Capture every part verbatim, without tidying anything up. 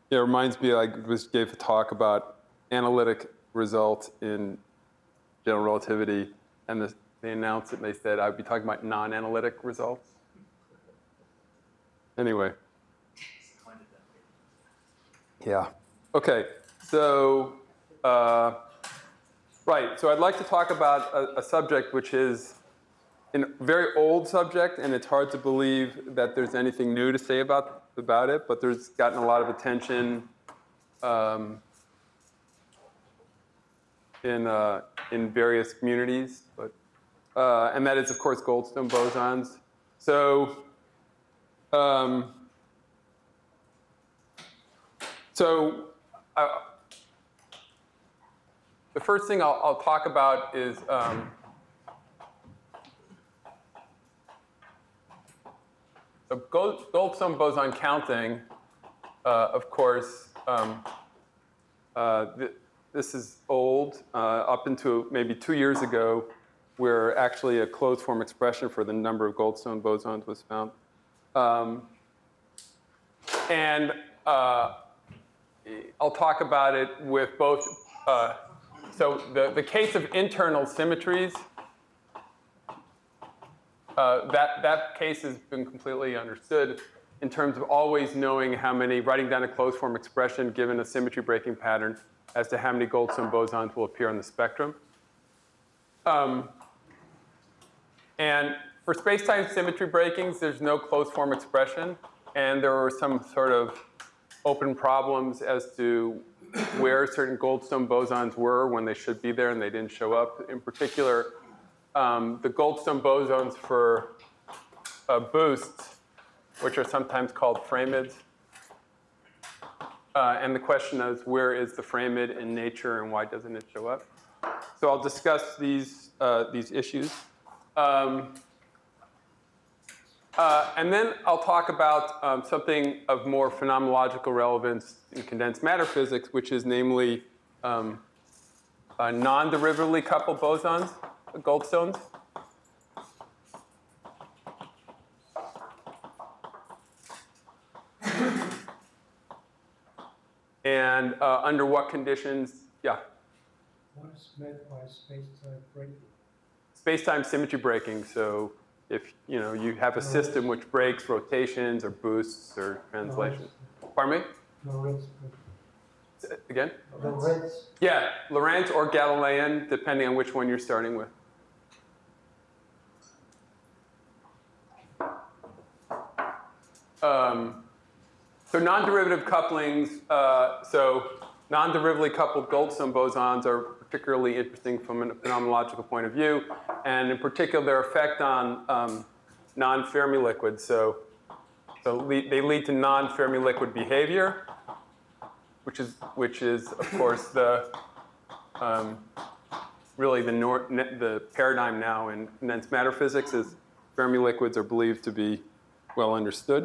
Yeah, it reminds me, I just gave a talk about analytic results in general relativity, and the, they announced it and they said I'd be talking about non-analytic results. Anyway. Yeah. Okay, so, uh, right, so I'd like to talk about a, a subject which is a very old subject, and it's hard to believe that there's anything new to say about, about it, but there's gotten a lot of attention um, in, uh, in various communities, but, uh, and that is, of course, Goldstone bosons. So, um, so uh, the first thing I'll, I'll talk about is um, so Gold, Goldstone boson counting, uh, of course, um, uh, th this is old, uh, up into maybe two years ago, where actually a closed form expression for the number of Goldstone bosons was found. Um, and uh, I'll talk about it with both, uh, so the, the case of internal symmetries, uh, that, that case has been completely understood in terms of always knowing how many, writing down a closed form expression given a symmetry breaking pattern as to how many Goldstone bosons will appear on the spectrum. Um, and for space-time symmetry breakings, there's no closed form expression, and there were some sort of open problems as to where certain Goldstone bosons were when they should be there and they didn't show up. In particular, um, the Goldstone bosons for uh, boosts, which are sometimes called framids. Uh, and the question is, where is the framid in nature and why doesn't it show up? So I'll discuss these, uh, these issues. Um, Uh, and then I'll talk about um, something of more phenomenological relevance in condensed matter physics, which is namely um, uh, non-derivatively coupled bosons, Goldstones. And uh, under what conditions, yeah? What is meant by space-time breaking? Space-time symmetry breaking. So if you know you have a system which breaks rotations or boosts or translations. Pardon me? Lorentz. Again? Lorentz. Yeah, Lorentz or Galilean, depending on which one you're starting with. Um, so non-derivative couplings, uh, so non-derivatively coupled Goldstone bosons are particularly interesting from a phenomenological point of view, and in particular their effect on um, non-Fermi liquids. So, so le they lead to non-Fermi liquid behavior, which is, which is of course, the um, really the, nor the paradigm now in condensed matter physics is Fermi liquids are believed to be well understood.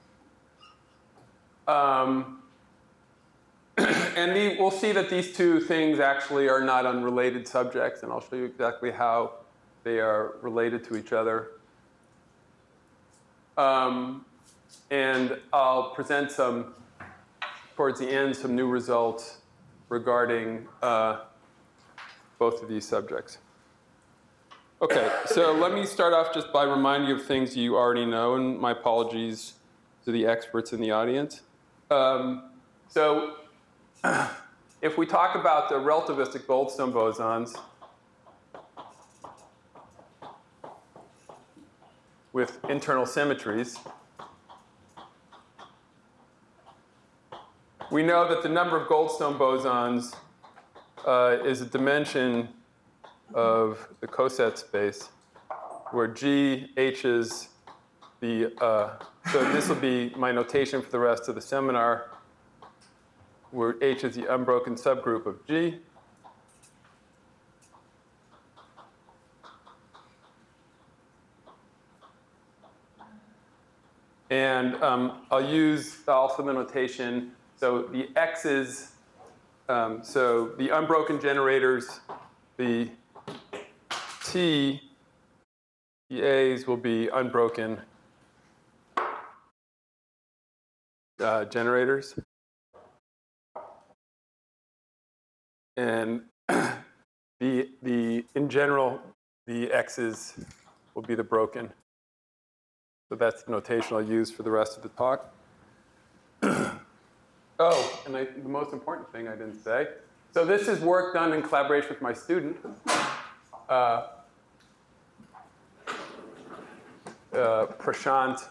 Um, and the, we'll see that these two things actually are not unrelated subjects, and I'll show you exactly how they are related to each other. Um, and I'll present some, towards the end, some new results regarding uh, both of these subjects. Okay, so let me start off just by reminding you of things you already know, and my apologies to the experts in the audience. Um, so if we talk about the relativistic Goldstone bosons with internal symmetries, we know that the number of Goldstone bosons uh, is a dimension of the coset space, where G, H is the, uh, so this will be my notation for the rest of the seminar, where H is the unbroken subgroup of G. And um, I'll use also the notation, so the X's, um, so the unbroken generators, the T, the A's will be unbroken uh, generators. And the, the, in general, the x's will be the broken. So that's the notation I'll use for the rest of the talk. Oh, and I, the most important thing I didn't say. So this is work done in collaboration with my student. Uh, uh, Prashant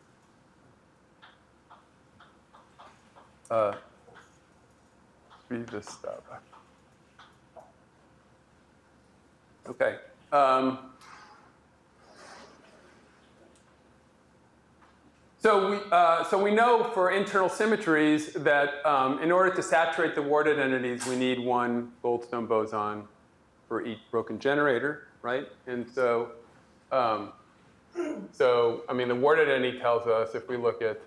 uh, read this stuff. Okay. Um, so we uh, so we know for internal symmetries that um, in order to saturate the ward identities, we need one Goldstone boson for each broken generator, right? And so, um, so I mean, the ward identity tells us if we look at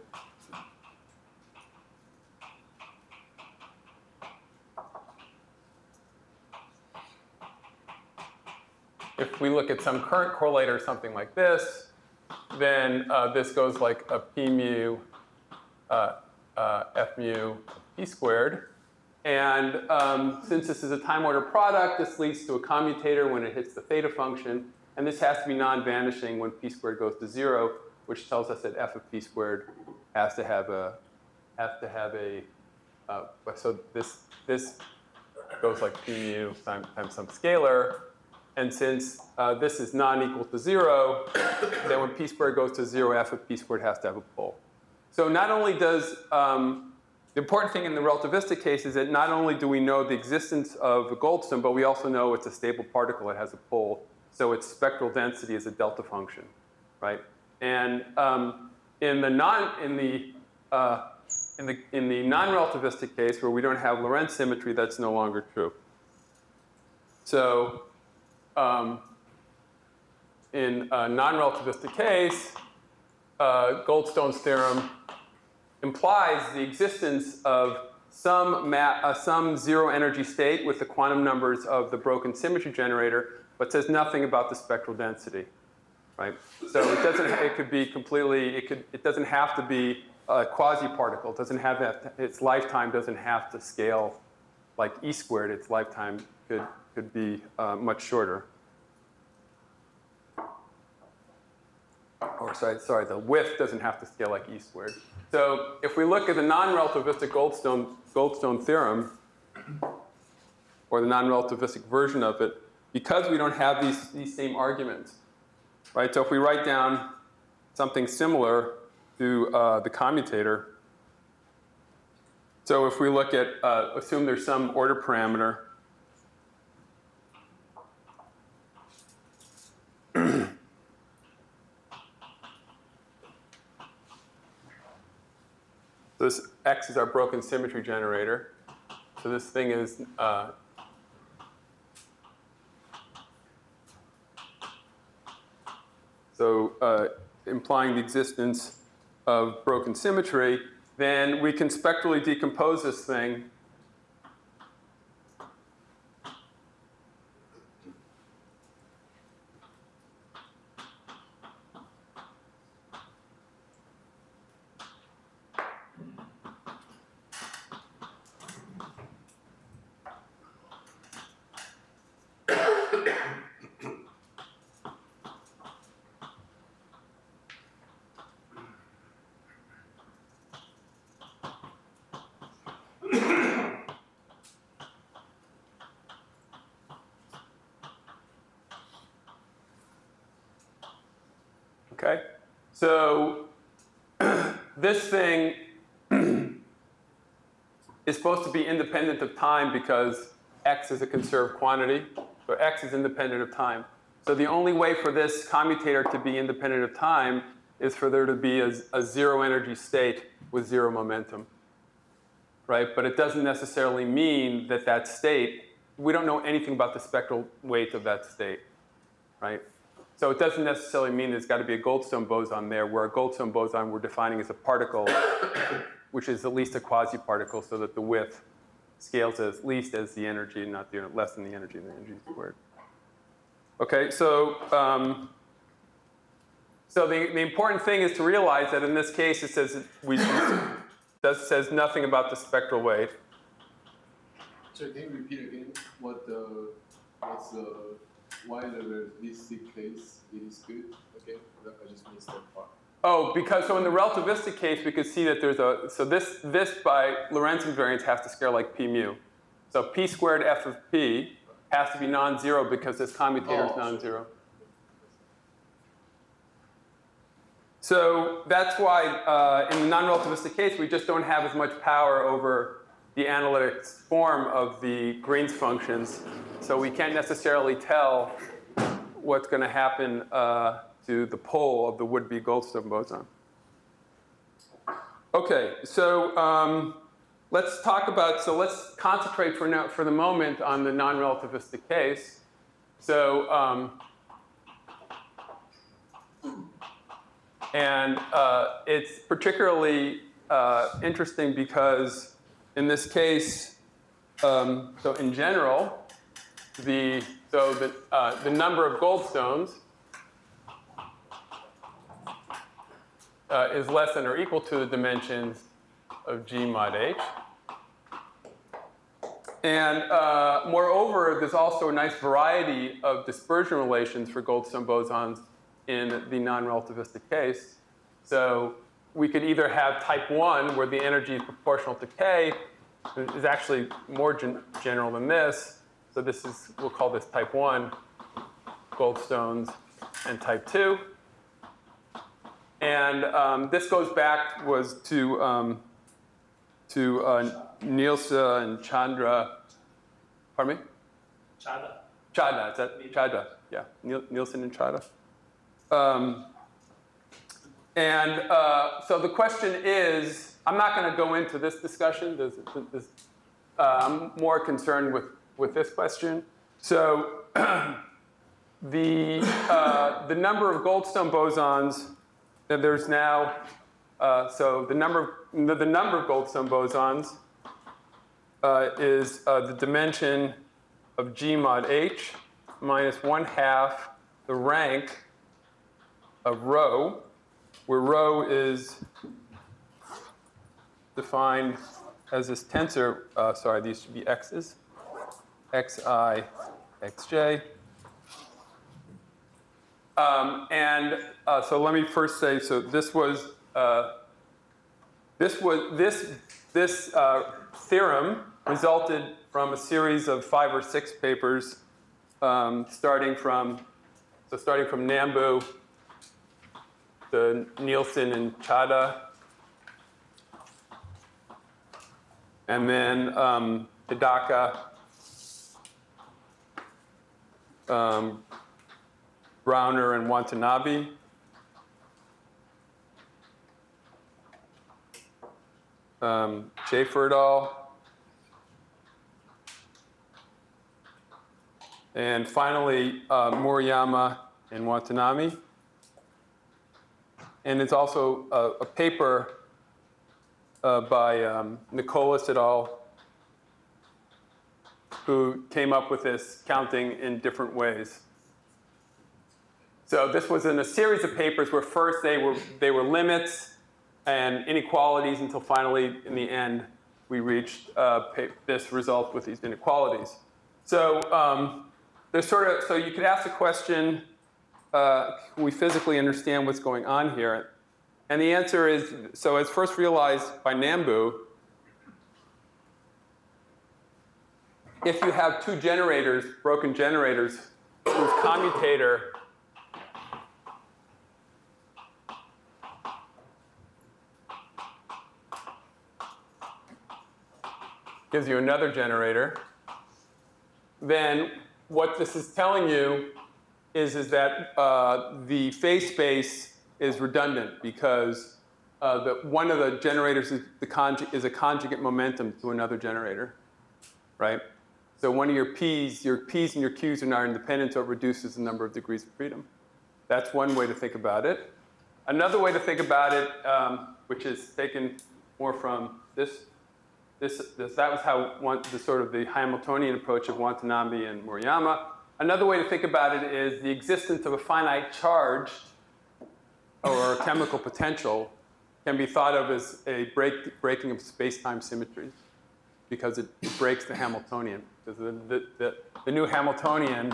if we look at some current correlator or something like this, then uh, this goes like a p mu, uh, uh, f mu, p squared. And um, since this is a time order product, this leads to a commutator when it hits the theta function. And this has to be non-vanishing when p squared goes to zero, which tells us that f of p squared has to have a, has to have a, uh, so this, this goes like p mu times, times some scalar. And since uh, this is non-equal to zero, then when p squared goes to zero, f of p squared has to have a pole. So not only does, um, the important thing in the relativistic case is that not only do we know the existence of a Goldstone, but we also know it's a stable particle that has a pole. So its spectral density is a delta function, right? And um, in the non, in the, uh, in the, in the non-relativistic case where we don't have Lorentz symmetry, that's no longer true. So, Um, in a non-relativistic case, uh, Goldstone's theorem implies the existence of some, ma uh, some zero energy state with the quantum numbers of the broken symmetry generator, but says nothing about the spectral density, right? So it doesn't. It could be completely. It could. It doesn't have to be a quasi-particle. It doesn't have that. Its lifetime doesn't have to scale like e squared. Its lifetime could. could be uh, much shorter. Or sorry, sorry, the width doesn't have to scale like e squared. So if we look at the non-relativistic Goldstone, Goldstone theorem, or the non-relativistic version of it, because we don't have these, these same arguments, right? So if we write down something similar to uh, the commutator, so if we look at, uh, assume there's some order parameter, this X is our broken symmetry generator. So this thing is uh, so uh, implying the existence of broken symmetry, then we can spectrally decompose this thing Okay, so this thing is supposed to be independent of time because X is a conserved quantity. So X is independent of time. So the only way for this commutator to be independent of time is for there to be a, a zero energy state with zero momentum, right? But it doesn't necessarily mean that that state, we don't know anything about the spectral weight of that state, right? So it doesn't necessarily mean there's got to be a Goldstone boson there, where a Goldstone boson we're defining as a particle, which is at least a quasi-particle, so that the width scales as least as the energy, not the, less than the energy, the energy squared. Okay, so um, so the, the important thing is to realize that in this case it says we does says nothing about the spectral weight. So can you repeat again what the what's the why the relativistic case it is good? Okay, I just missed that part. Oh, because so in the relativistic case, we could see that there's a, so this, this by Lorentz invariance has to scale like p mu. So p squared f of p has to be non-zero because this commutator is Oh, non-zero. So that's why uh, in the non-relativistic case, we just don't have as much power over the analytic form of the Green's functions. So we can't necessarily tell what's going to happen uh, to the pole of the would-be Goldstone boson. Okay, so um, let's talk about, so let's concentrate for, now, for the moment on the non-relativistic case. So, um, and uh, it's particularly uh, interesting because in this case, um, so in general, the, so the, uh, the number of Goldstones uh, is less than or equal to the dimensions of G mod H. And uh, moreover, there's also a nice variety of dispersion relations for Goldstone bosons in the non-relativistic case. So we could either have type one, where the energy is proportional to K, is actually more gen general than this. So this is, we'll call this type one Goldstones, and type two. And um, this goes back was to um, to uh, Nielsen and Chandra. Pardon me? Chada. Chada, is that Chada? Yeah, Nielsen and Chada. Um, and uh, so the question is, I'm not going to go into this discussion. There's, there's, uh, I'm more concerned with, with this question. So the, uh, the number of Goldstone bosons, there's now, uh, so the number, the, the number of Goldstone bosons uh, is uh, the dimension of G mod H minus one half the rank of rho, where rho is defined as this tensor, uh, sorry, these should be x's, xi, xj. Um, and uh, so let me first say, so this was, uh, this was, this, this uh, theorem resulted from a series of five or six papers um, starting from, so starting from Nambu, the Nielsen and Chada, and then um, Hidaka, um, Browner and Watanabe. Um, Schaefer et al. And finally, uh, Murayama and Watanabe. And it's also a, a paper uh, by um, Nicholas et al., who came up with this counting in different ways. So this was in a series of papers where first they were, they were limits and inequalities until finally, in the end, we reached uh, this result with these inequalities. So um, there's sort of, so you could ask the question, uh, can we physically understand what's going on here? And the answer is, so as first realized by Nambu, if you have two generators, broken generators, whose commutator gives you another generator, then what this is telling you is, is that uh, the phase space is redundant because uh, the, one of the generators is, the conju is a conjugate momentum to another generator, right? So one of your P's, your P's and your Q's are not independent, so it reduces the number of degrees of freedom. That's one way to think about it. Another way to think about it, um, which is taken more from this, this, this that was how one, the sort of the Hamiltonian approach of Watanabe and Murayama. Another way to think about it is the existence of a finite charge or a chemical potential can be thought of as a break, breaking of space-time symmetries. because it, it breaks the Hamiltonian. Because the, the, the, the new Hamiltonian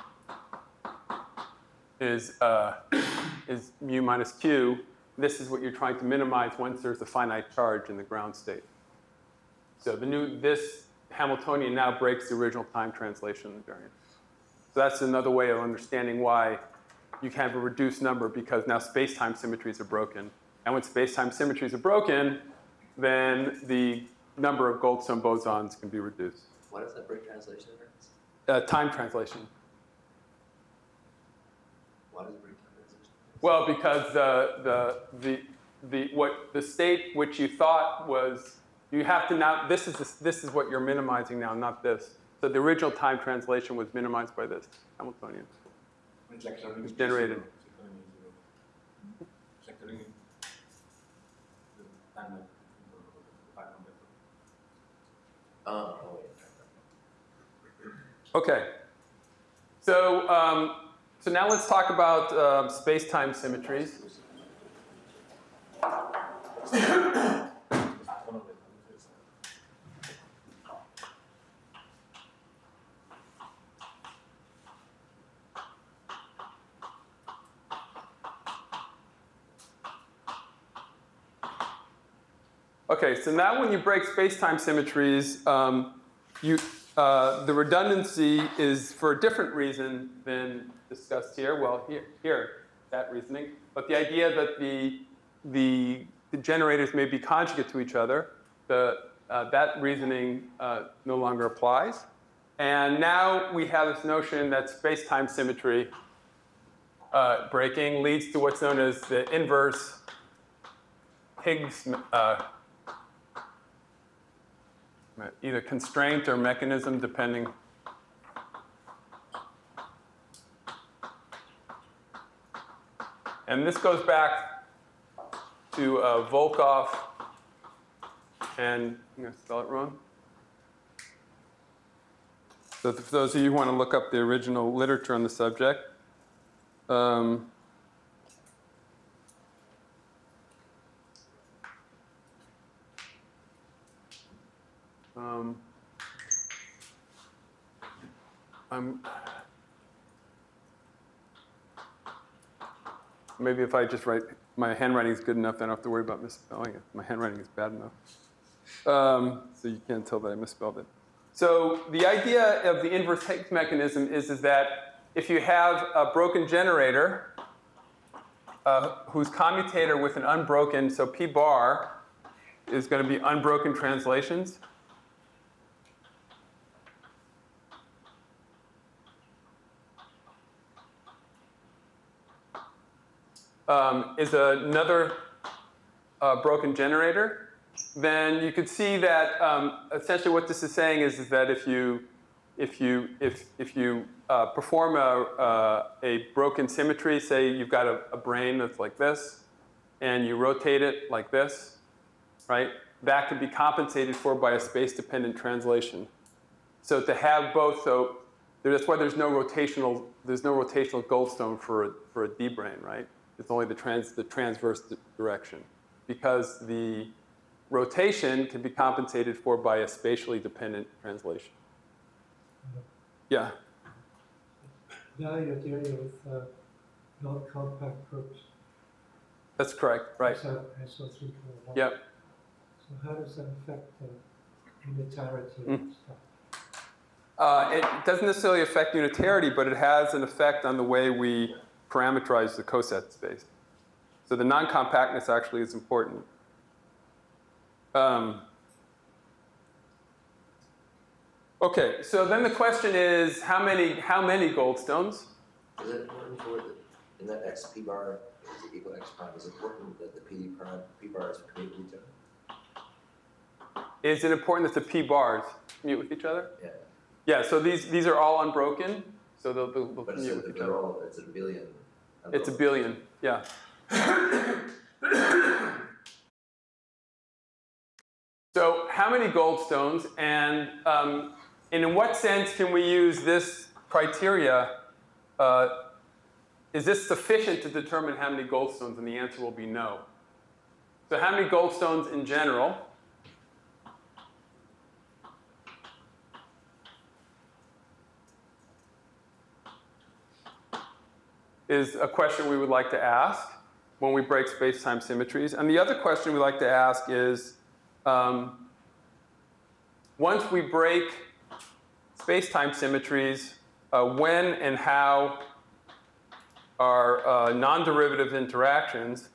is, uh, is mu minus q. This is what you're trying to minimize once there's a finite charge in the ground state. So the new, this Hamiltonian now breaks the original time translation invariant. So that's another way of understanding why you can have a reduced number, because now space-time symmetries are broken. And when space-time symmetries are broken, then the number of Goldstone bosons can be reduced. Why does that break translation invariance? Uh, time translation. Why does it break time translation invariance? Well, because the, the, the, the, what, the state which you thought was, you have to now, this is, the, this is what you're minimizing now, not this. So the original time translation was minimized by this Hamiltonian. It's like turning It's it generated. zero. It's like turning it the time like back on the Oh, oh wait. Okay. So, um, so now let's talk about um, space-time symmetries. one of the is Okay, so now when you break space-time symmetries, um, you, uh, the redundancy is for a different reason than discussed here. Well, here, here, that reasoning. But the idea that the, the, the generators may be conjugate to each other, the, uh, that reasoning uh, no longer applies. And now we have this notion that space-time symmetry uh, breaking leads to what's known as the inverse Higgs uh, either constraint or mechanism, depending. And this goes back to uh, Volkov and, I'm going to spell it wrong. So for those of you who want to look up the original literature on the subject, um, Um, I'm, maybe if I just write, my handwriting is good enough, then I don't have to worry about misspelling it. My handwriting is bad enough. Um, so you can't tell that I misspelled it. So the idea of the inverse Higgs mechanism is, is that if you have a broken generator uh, whose commutator with an unbroken, so P bar is going to be unbroken translations. Um, is another uh, broken generator, then you could see that um, essentially what this is saying is, is that if you if you if if you uh, perform a uh, a broken symmetry, say you've got a, a brane that's like this, and you rotate it like this, right? That can be compensated for by a space-dependent translation. So to have both, so that's why there's no rotational there's no rotational Goldstone for a, for a D brane, right? It's only the, trans, the transverse direction, because the rotation can be compensated for by a spatially dependent translation. Yeah? Now you're dealing with uh, non-compact groups. That's correct, right. So S O three four one. Yep. So how does that affect the unitarity Mm. and stuff? Uh, it doesn't necessarily affect unitarity, but it has an effect on the way we parameterize the coset space. So the non-compactness actually is important. Um, okay, so then the question is, how many how many Goldstones? Is it important for the, in that X P bar is equal to X prime, is it important that the P prime, P bars commute with each other? Is it important that the P bars commute with each other? Yeah. Yeah, so these, these are all unbroken, so they'll, they'll, they'll But it's commute a, with each they're other. all, it's a billion. It's a billion, yeah. So how many Goldstones, and, um, and in what sense can we use this criteria? Uh, is this sufficient to determine how many Goldstones? And the answer will be no. So how many Goldstones in general? is a question we would like to ask when we break space-time symmetries. And the other question we like to ask is, um, once we break space-time symmetries, uh, when and how are uh, non-derivative interactions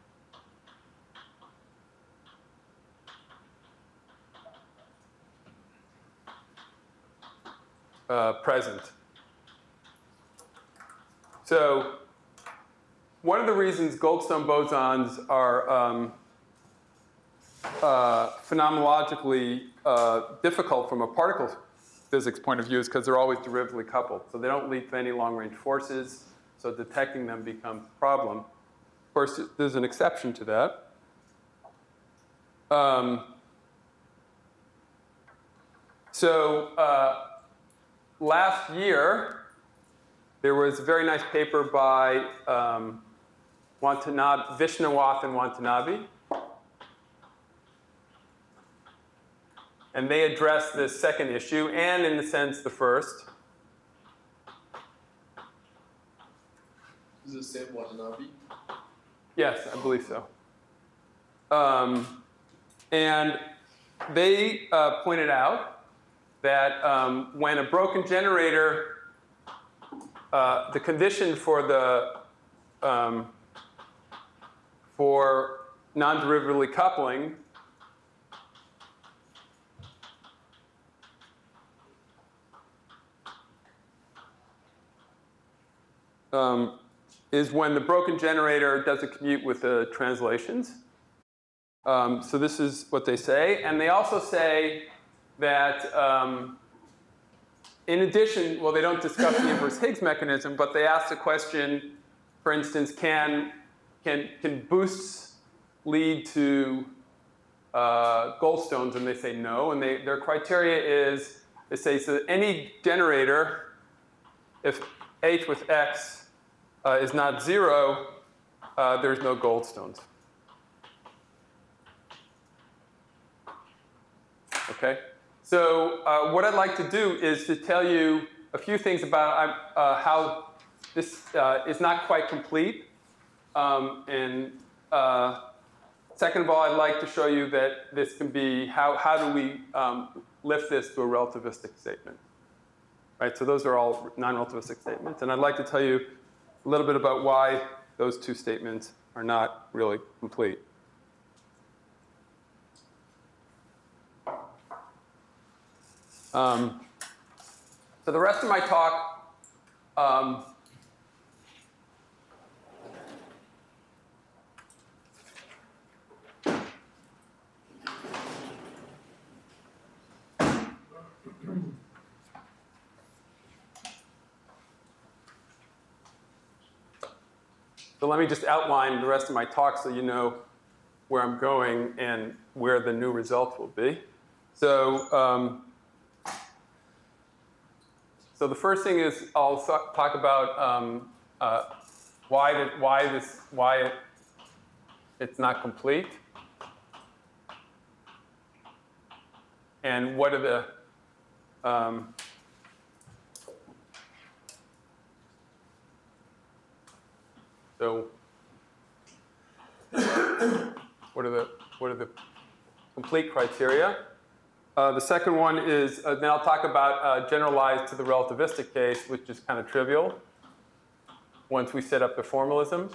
uh, present? So one of the reasons Goldstone bosons are um, uh, phenomenologically uh, difficult from a particle physics point of view is because they're always derivatively coupled. So they don't lead to any long-range forces, so detecting them becomes a problem. Of course, there's an exception to that. Um, so uh, last year, there was a very nice paper by um, Watanabe, Vishnawat and Watanabe. And they addressed this second issue, and in a sense, the first. Is it the same Watanabe? Yes, I believe so. Um, and they uh, pointed out that um, when a broken generator, uh, the condition for the um, for non-derivatively coupling um, is when the broken generator doesn't commute with the translations. Um, so this is what they say. And they also say that um, in addition, well, they don't discuss the inverse Higgs mechanism, but they ask the question, for instance, can, can, can boosts lead to uh, Goldstones? And they say no. And they, their criteria is, they say, so any generator, if H with X uh, is not zero, uh, there's no Goldstones. Okay? So uh, what I'd like to do is to tell you a few things about uh, how this uh, is not quite complete. Um, and uh, second of all, I'd like to show you that this can be, how, how do we um, lift this to a relativistic statement? Right, so those are all non-relativistic statements. And I'd like to tell you a little bit about why those two statements are not really complete. Um, so the rest of my talk, um, so let me just outline the rest of my talk so you know where I'm going and where the new results will be. So, um, So the first thing is I'll talk about um, uh, why, did, why, this, why it, it's not complete, and what are the um, so what are the what are the complete criteria? Uh, the second one is, uh, then I'll talk about uh, generalized to the relativistic case, which is kind of trivial once we set up the formalism.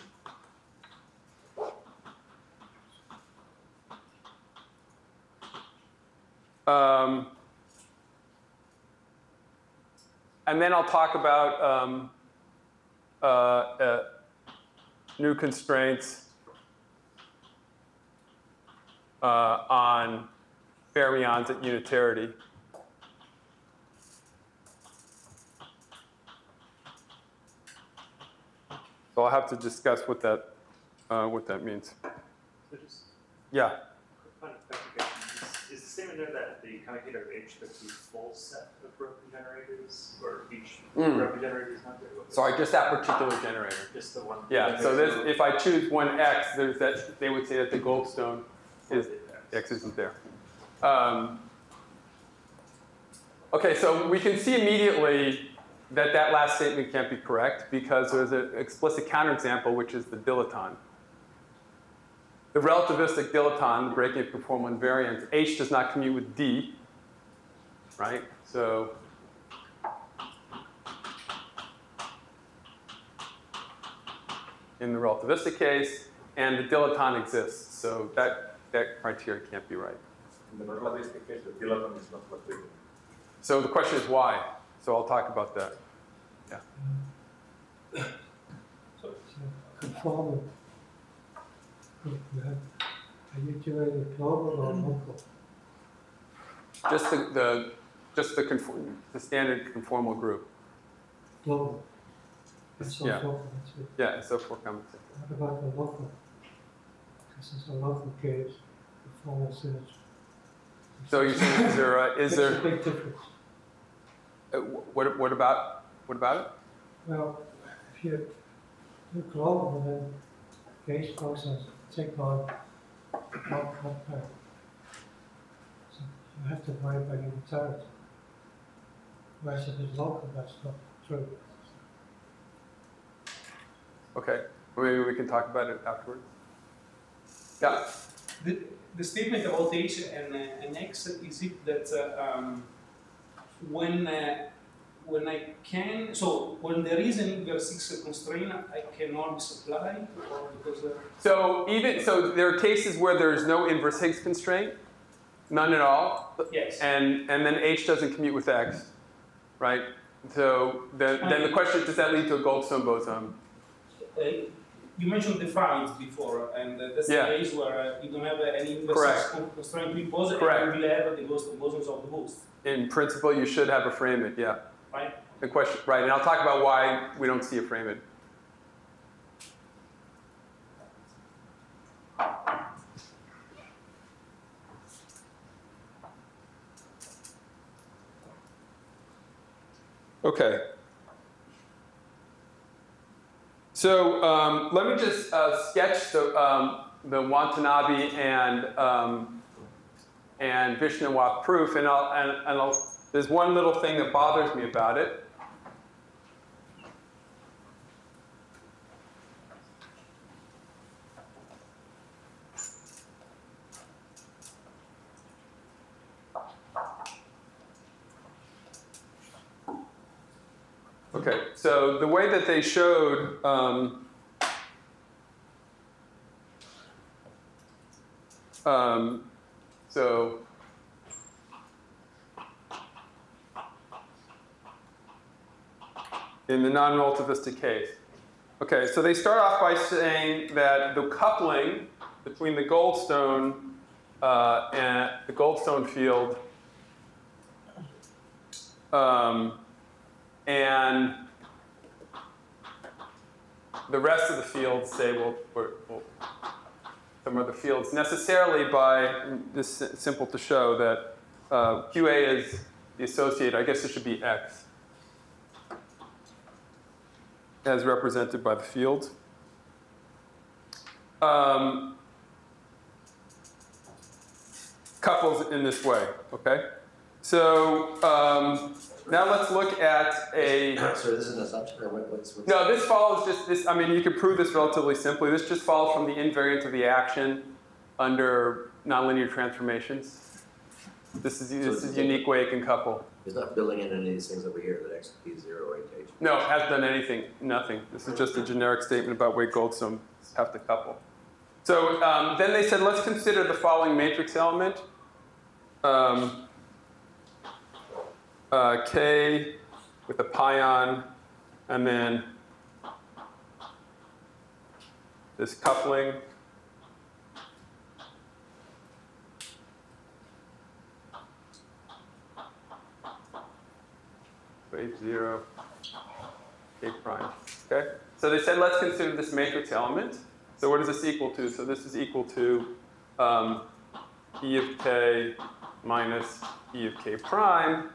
Um, and then I'll talk about um, uh, uh, new constraints uh, on fermions at unitarity. So I'll have to discuss what that, uh, what that means. So just Yeah. quick clarification. Is, is the statement there that the commutator of H took the full set of broken generators, or each Mm. broken generator is not there? Sorry, just that particular generator. Just the one. Yeah. So this, if I choose one X, there's that. They would say that the Goldstone is X isn't there. Um, okay, so we can see immediately that that last statement can't be correct because there's an explicit counterexample, which is the dilaton. The relativistic dilaton, the breaking of conformal invariant, H does not commute with D, right? So in the relativistic case, and the dilaton exists. So that, that criteria can't be right. In the relativistic case, the dilaton is not fluctuating. So the question is why? So I'll talk about that. Yeah. So conformal group, you have, are you doing a global or local? Just the, the just the conform, the standard conformal group. Global. And so Yeah. forth, that's it. Yeah, and so forth comes. What about the local? This is a local case, conformal symmetry. So you're saying is there a, is Makes there a big difference. uh, what what about what about it? Well, if you do global, then gauge functions take on one compound. So you have to divide by unitarity. Whereas if it's local, that's not true. Okay, maybe we can talk about it afterwards. Yeah. The, the statement about H and, uh, and X, is it that uh, um, when, uh, when I can, so when there is an inverse X constraint, I cannot be supplied, or because uh, So even so, there are cases where there's no inverse Higgs constraint, none at all, yes. and and then H doesn't commute with X, right? So the, then the question is, does that lead to a Goldstone boson? Uh, you mentioned the finds before, and uh, that's Yeah. the case where uh, you don't have uh, any inverse Correct. X con- constraint to impose, Correct. and you will have the Gaussian bosons of the boost, In principle, you should have a Freimut, yeah. right? The question, right? And I'll talk about why we don't see a Freimut. Okay. So um, let me just uh, sketch the, um, the Watanabe and um, and Vishnuwath proof, and I'll and, and I'll. There's one little thing that bothers me about it. Okay, so the way that they showed um, um, so in the non-relativistic case. Okay, so they start off by saying that the coupling between the Goldstone uh, and the Goldstone field um, and the rest of the fields say, well, we're, well, some of the fields necessarily by, this is simple to show that uh, Q A is the associated, I guess it should be X, as represented by the field. Um, couples in this way, okay? So um, now let's look at a, So this is an assumption, or what, what's, what's? no, this follows just this, I mean, you can prove this relatively simply. This just follows from the invariant of the action under nonlinear transformations. This is, this is a unique way it can couple. He's not building in any of these things over here, that X P zero or H. No, it hasn't done anything, nothing. This is just a generic statement about way Goldstones have to couple. So um, then they said, let's consider the following matrix element. Um, uh, K with a pion, and then this coupling. H zero, K prime. Okay? So they said, let's consider this matrix element. So what is this equal to? So this is equal to um, E of K minus E of K prime.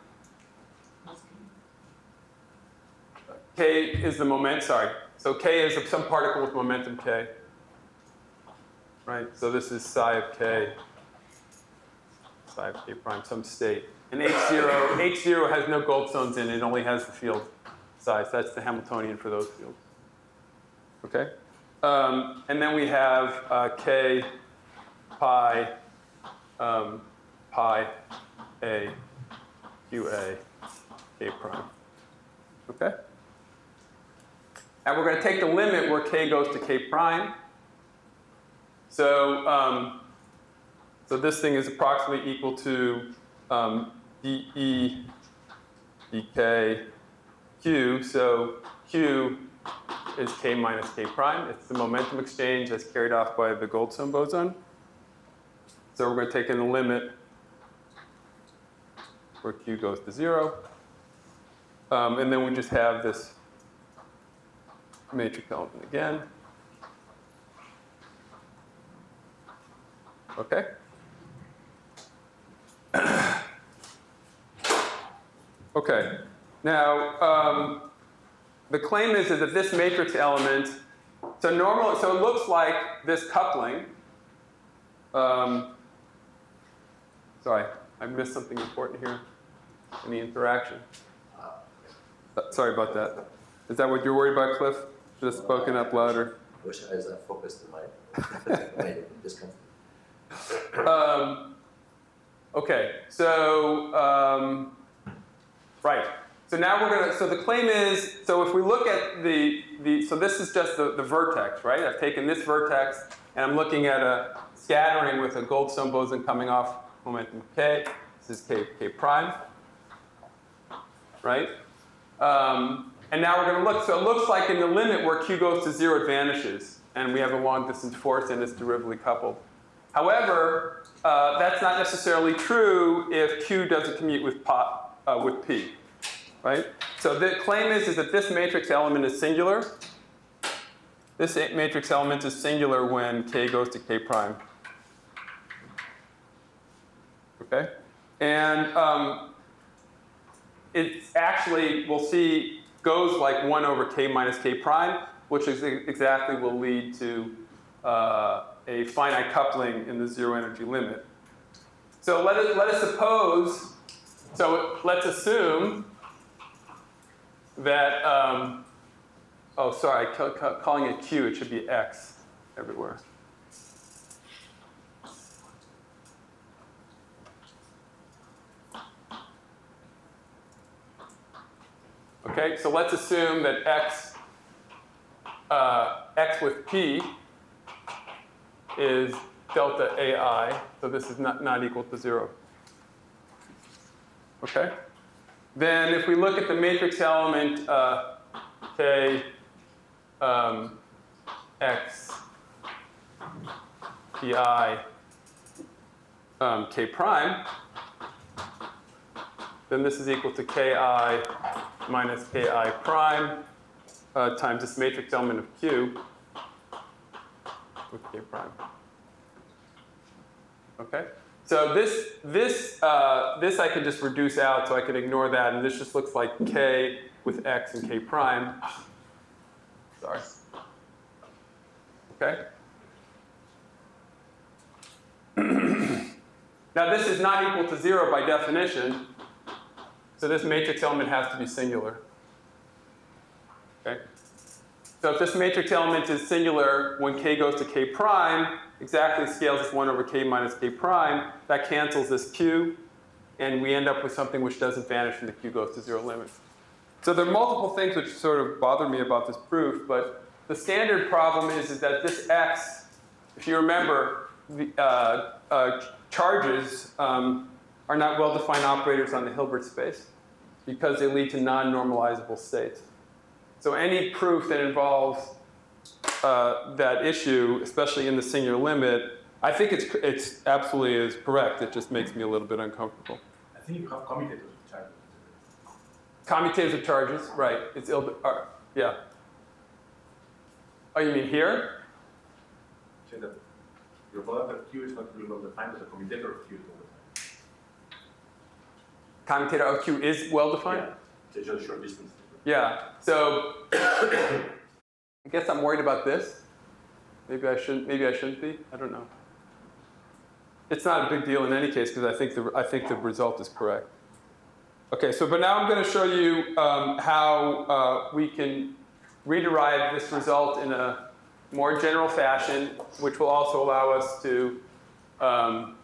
K is the moment, sorry. So K is some particle with momentum K. Right? So this is psi of K, psi of K prime, some state. And H zero, H zero has no Goldstones in it, it only has the field. size. That's the Hamiltonian for those fields. Okay? Um, and then we have uh, K pi um, pi A Q A K prime. Okay? And we're going to take the limit where K goes to K prime. So, um, so this thing is approximately equal to um, dE dk Q. So Q is K minus K prime. It's the momentum exchange that's carried off by the Goldstone boson. So we're going to take in the limit where Q goes to zero. Um, and then we just have this matrix element again. Okay? Okay. Now, um, the claim is, is that this matrix element, so normal, so it looks like this coupling. Um, sorry, I missed something important here in the interaction. Uh, sorry about that. Is that what you're worried about, Cliff? Should have spoken up louder. I wish I was that focused in my, my discomfort. Um, okay, so, um, right. So now we're going to, so the claim is, so if we look at the, the so this is just the, the vertex, right? I've taken this vertex, and I'm looking at a scattering with a Goldstone boson coming off momentum K. This is K, K prime, right? Um, and now we're going to look, so it looks like in the limit where Q goes to zero, it vanishes, and we have a long distance force and it's derivatively coupled. However, uh, that's not necessarily true if Q doesn't commute with, po, uh, with P, right? So the claim is, is that this matrix element is singular. This matrix element is singular when K goes to K prime. Okay? And um, it actually, we'll see, goes like one over K minus K prime, which is exactly will lead to uh, a finite coupling in the zero energy limit. So let us, let us suppose, so let's assume that, um, oh, sorry, ca ca calling it Q, it should be X everywhere. Okay, so let's assume that X, uh, X with P is delta A I, so this is not, not equal to zero. Okay? Then if we look at the matrix element uh, K um, X P I um, K prime, then this is equal to Ki minus Ki prime uh, times this matrix element of Q with K prime. Okay? So this, this, uh, this I can just reduce out, so I can ignore that, and this just looks like K with X and K prime. Sorry. Okay? Now this is not equal to zero by definition, so this matrix element has to be singular. Okay? So if this matrix element is singular when K goes to K prime, exactly scales as one over K minus K prime, that cancels this Q, and we end up with something which doesn't vanish when the Q goes to zero limit. So there are multiple things which sort of bother me about this proof, but the standard problem is, is that this X, if you remember, the uh, uh, charges um, are not well-defined operators on the Hilbert space because they lead to non-normalizable states. So any proof that involves uh, that issue, especially in the singular limit, I think it's, it's absolutely is correct. It just makes me a little bit uncomfortable. I think you have commutators of charges. Commutative of charges, right. It's ill, uh, yeah. Oh, you mean here? Saying that your product of Q is not really well defined, but the commutator of Q is well defined. Commutator of Q is well defined? Yeah, so it's just a short distance. Yeah, so I guess I'm worried about this. Maybe I shouldn't, maybe I shouldn't be, I don't know. It's not a big deal in any case because I think the, I think the result is correct. Okay, so but now I'm going to show you um, how uh, we can rederive this result in a more general fashion, which will also allow us to um,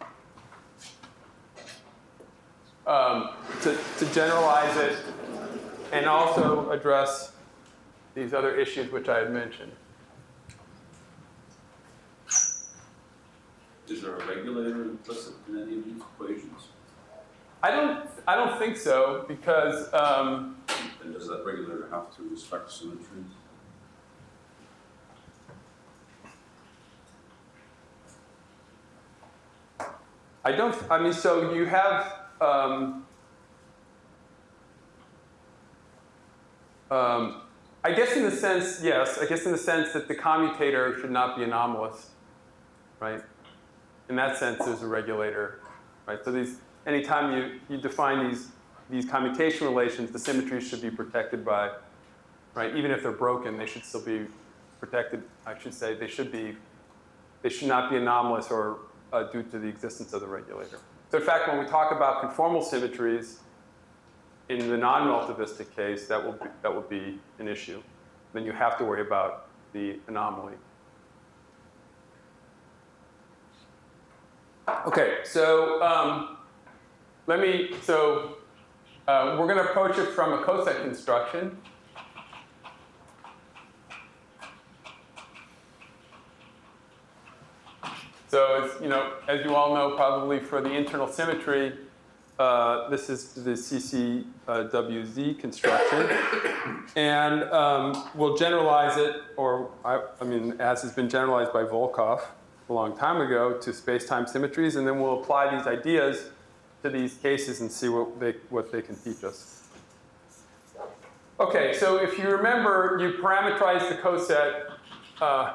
um, to, to generalize it and also address these other issues which I had mentioned. Is there a regulator implicit in any of these equations? I don't, I don't think so, because um, And does that regulator have to respect symmetries? I don't, I mean, so you have, um, um, I guess in the sense, yes, I guess in the sense that the commutator should not be anomalous, right? In that sense, there's a regulator, right? So these, anytime you, you define these, these commutation relations, the symmetries should be protected by, right? Even if they're broken, they should still be protected, I should say, they should be, they should not be anomalous or uh, due to the existence of the regulator. So in fact, when we talk about conformal symmetries, in the non-relativistic case, that will be, that will be an issue. Then you have to worry about the anomaly. Okay, so um, let me, so uh, we're going to approach it from a coset construction. So, it's, you know, as you all know, probably for the internal symmetry, uh, this is the C C W Z construction. And um, we'll generalize it, or I, I mean, as has been generalized by Volkov a long time ago, to space-time symmetries, and then we'll apply these ideas to these cases and see what they, what they can teach us. Okay, so if you remember, you parameterize the coset uh,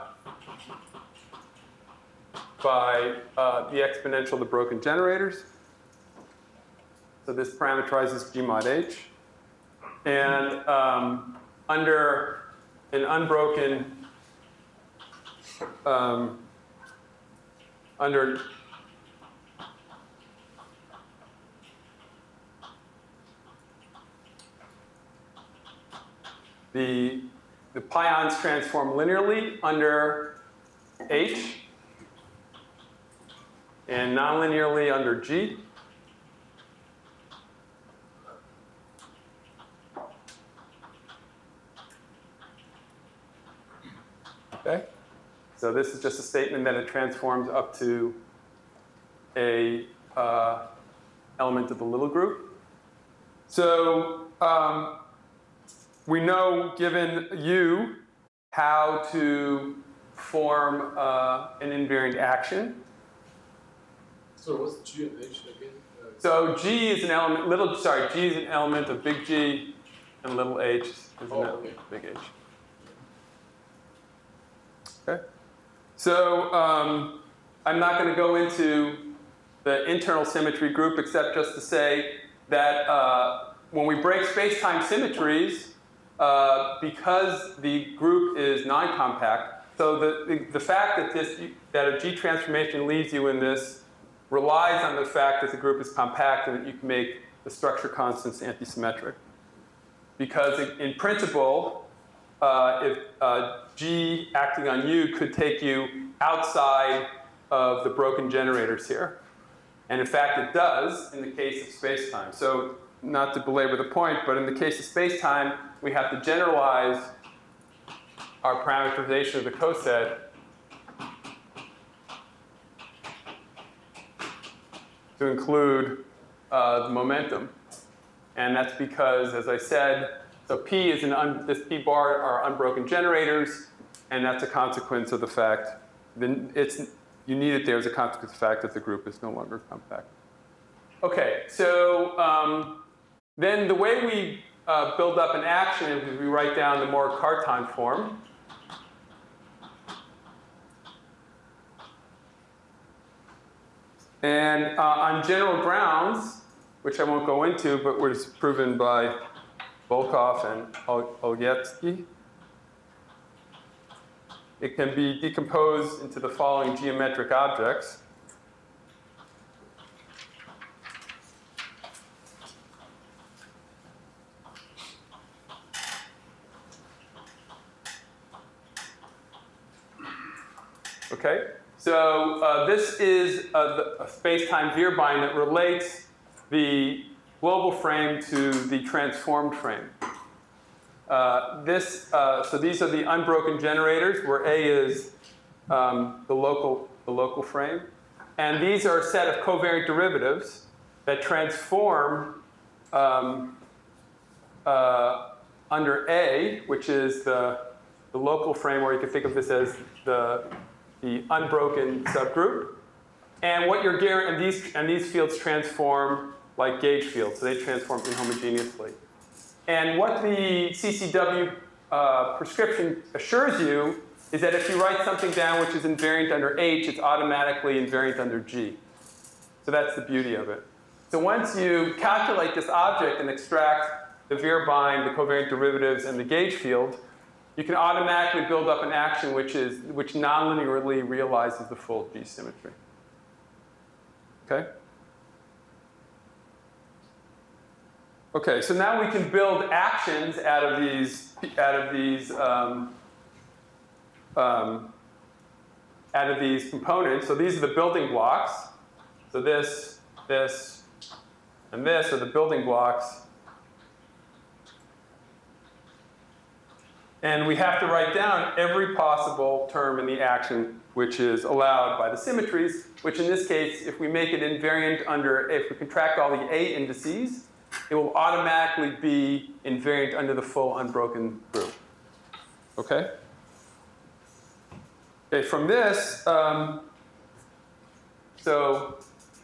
by uh, the exponential of the broken generators. So this parameterizes G mod H. And um, under an unbroken, um, under the, the pions transform linearly under H and nonlinearly under G. Okay? So this is just a statement that it transforms up to a uh, element of the little group. So um, we know, given U, how to form uh, an invariant action. So what's G and H again? Uh, So G is an element, little, sorry, G is an element of big G, and little h is an Oh, element okay. of big H. Okay? So um, I'm not going to go into the internal symmetry group except just to say that uh, when we break space-time symmetries, uh, because the group is non-compact, so the, the, the fact that, this, that a G transformation leaves you in this relies on the fact that the group is compact and that you can make the structure constants antisymmetric. Because in principle, uh, if uh, G acting on U could take you outside of the broken generators here. And in fact, it does in the case of space-time. So not to belabor the point, but in the case of space-time, we have to generalize our parameterization of the coset to include uh, the momentum. And that's because, as I said, so P is an un, this P bar are unbroken generators, and that's a consequence of the fact that it's, you need it there as a consequence of the fact that the group is no longer compact. Okay, so um, then the way we uh, build up an action is we write down the more Cartan form. And uh, on general grounds, which I won't go into, but was proven by Volkov and Olyetsky, it can be decomposed into the following geometric objects. Okay? So uh, this is a, the- a space-time Vierbein that relates the global frame to the transformed frame. Uh, this, uh, so these are the unbroken generators, where A is um, the local, the local frame. And these are a set of covariant derivatives that transform um, uh, under A, which is the, the local frame, or you can think of this as the, the unbroken subgroup. And what you're guaranteeing, and these, and these fields transform like gauge fields, so they transform inhomogeneously. And what the C C W uh, prescription assures you is that if you write something down which is invariant under H, it's automatically invariant under G. So that's the beauty of it. So once you calculate this object and extract the Vierbein, the covariant derivatives, and the gauge field, you can automatically build up an action which, is, which nonlinearly realizes the full G symmetry. Okay? Okay, so now we can build actions out of these, out of these, um, um, out of these components. So these are the building blocks. So this, this, and this are the building blocks. And we have to write down every possible term in the action which is allowed by the symmetries, which in this case, if we make it invariant under, if we contract all the A indices, it will automatically be invariant under the full unbroken group. Okay? Okay, from this, um, so,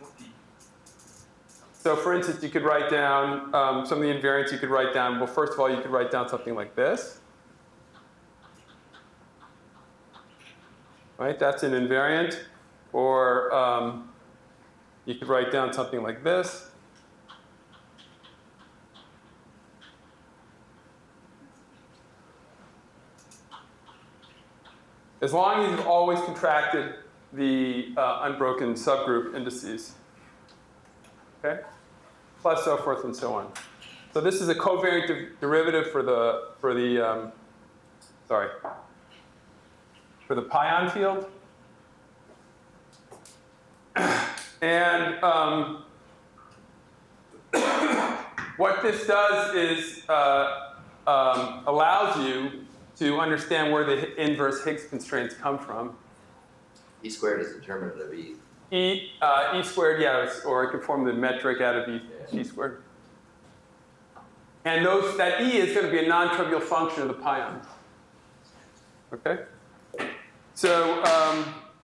so for instance, you could write down um, some of the invariants you could write down. Well, first of all, you could write down something like this. Right? That's an invariant. Or um, you could write down something like this. As long as you've always contracted the uh, unbroken subgroup indices. Okay? Plus so forth and so on. So this is a covariant de derivative for the, for the um, sorry, for the pion field. And um, what this does is uh, um, allows you to understand where the inverse Higgs constraints come from. E squared is determinant of E. E, uh, E squared, yeah, or I can form the metric out of E, E squared. And those, that E is going to be a non-trivial function of the pion. Okay? So, um,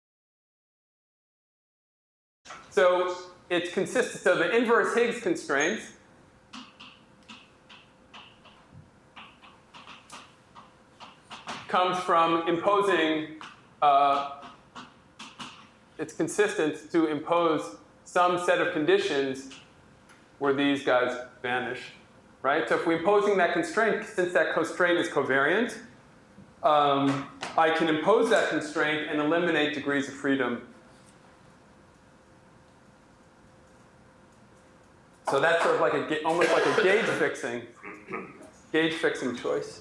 so it's consistent. So the inverse Higgs constraints comes from imposing, uh, it's consistent to impose some set of conditions where these guys vanish, right? So if we're imposing that constraint, since that constraint is covariant, um, I can impose that constraint and eliminate degrees of freedom. So that's sort of like a, almost like a gauge fixing, gauge fixing choice.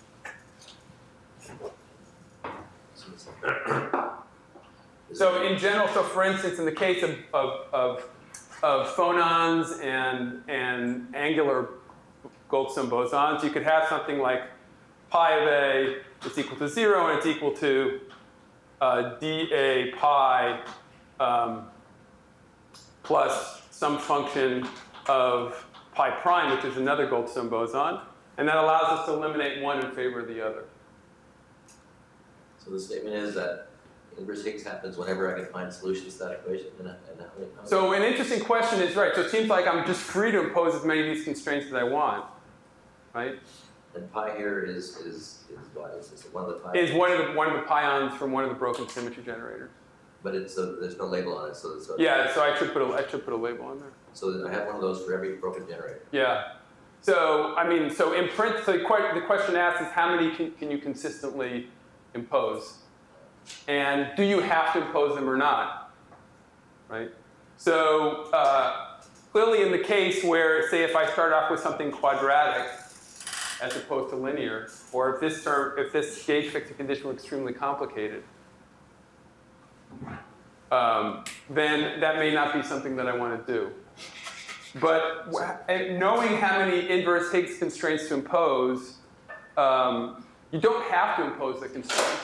So in general, so for instance, in the case of, of, of, of phonons and, and angular Goldstone bosons, you could have something like pi of A is equal to zero, and it's equal to uh, dA pi um, plus some function of pi prime, which is another Goldstone boson. And that allows us to eliminate one in favor of the other. So the statement is that inverse Higgs happens whenever I can find solutions to that equation. And, and how many, how So an interesting question is, right, so it seems like I'm just free to impose as many of these constraints as I want, right? And pi here is, is, is what? Is this one of the pi? Is one of the, one of the pions from one of the broken symmetry generators. But it's a, there's no label on it, so, so Yeah, so I should put a, I should put a label on there. So I have one of those for every broken generator. Yeah. So, I mean, so in print, so the, que the question asked is how many can, can you consistently impose? And do you have to impose them or not? Right? So, uh, clearly in the case where, say, if I start off with something quadratic as opposed to linear, or if this term, if this gauge fixing condition were extremely complicated, um, then that may not be something that I want to do. But and knowing how many inverse Higgs constraints to impose, um, you don't have to impose the constraints.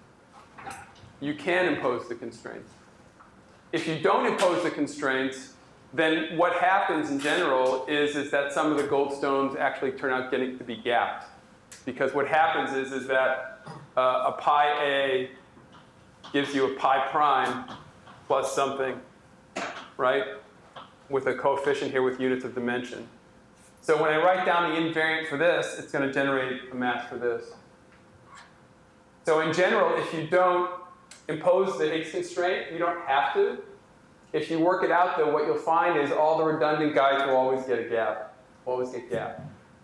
You can impose the constraints. If you don't impose the constraints, then what happens in general is, is that some of the goldstones actually turn out getting to be gapped. Because what happens is, is that uh, a pi a gives you a pi prime plus something, right? With a coefficient here with units of dimension. So when I write down the invariant for this, it's going to generate a mass for this. So in general, if you don't impose the Higgs constraint, you don't have to. If you work it out, though, what you'll find is all the redundant guys will always get a gap, always get gapped.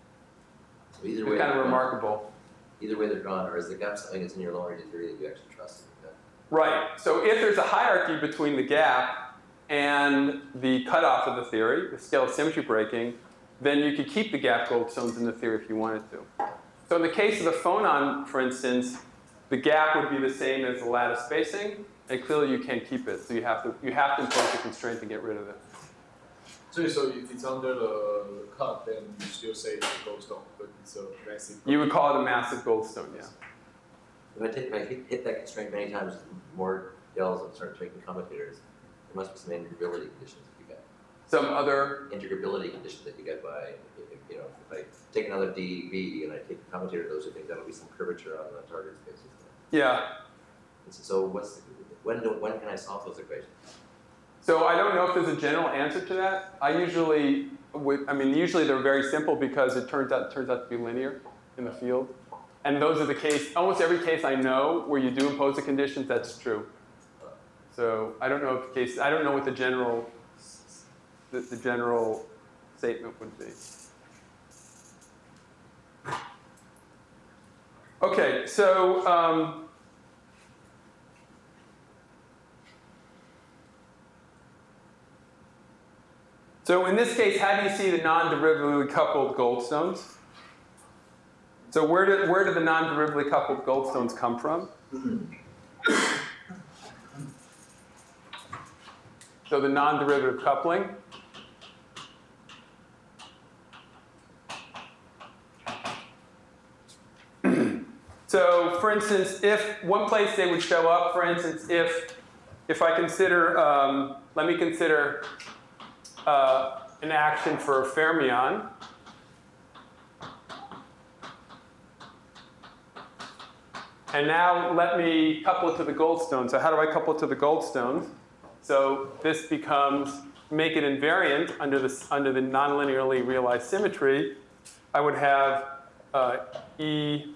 So either It's way, kind of they're drawn- remarkable. Either way they're drawn, or is the gap something that's in your long-range theory that you actually trust? Yeah. Right. So if there's a hierarchy between the gap and the cutoff of the theory, the scale of symmetry breaking, then you could keep the gap goldstones in the theory if you wanted to. So in the case of the phonon, for instance, the gap would be the same as the lattice spacing, and clearly you can't keep it. So you have to you have to impose a constraint to get rid of it. So, so if it's under the cut, then you still say it's a goldstone, but it's a massive. You would call it a massive goldstone, yeah. If I, take, if I hit, hit that constraint many times, more dells and start taking commutators, there must be some integrability conditions that you get. Some other, Integrability conditions that you get by, if, if, you know, if I take another D V and I take the commutator, those are things that'll be some curvature on the target spaces. yeah. And so, so what's the, when do when can I solve those equations? So I don't know if there's a general answer to that. I usually, would, I mean, usually they're very simple because it turns out, it turns out to be linear in the field. And those are the case, almost every case I know where you do impose the conditions, that's true. So I don't know if the case, I don't know what the general, the, the general statement would be. Okay, so, um, so in this case, how do you see the non-derivatively coupled goldstones? So where do, where do the non-derivatively coupled goldstones come from? So the non-derivative coupling. So for instance, if one place they would show up, for instance, if, if I consider, um, let me consider uh, an action for a fermion. And now let me couple it to the goldstone. So how do I couple it to the goldstones? So this becomes, make it invariant under the, under the nonlinearly realized symmetry. I would have uh, E,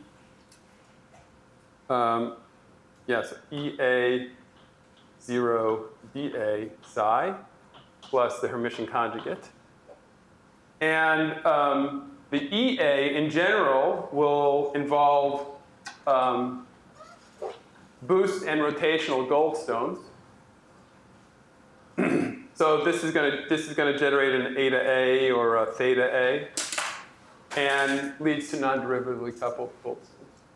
um, yes, E A zero D A psi plus the Hermitian conjugate. And um, the E A in general will involve um, boost and rotational goldstones. So this is going to this is going to generate an eta A or a theta A, and leads to non-derivatively coupled goldstones.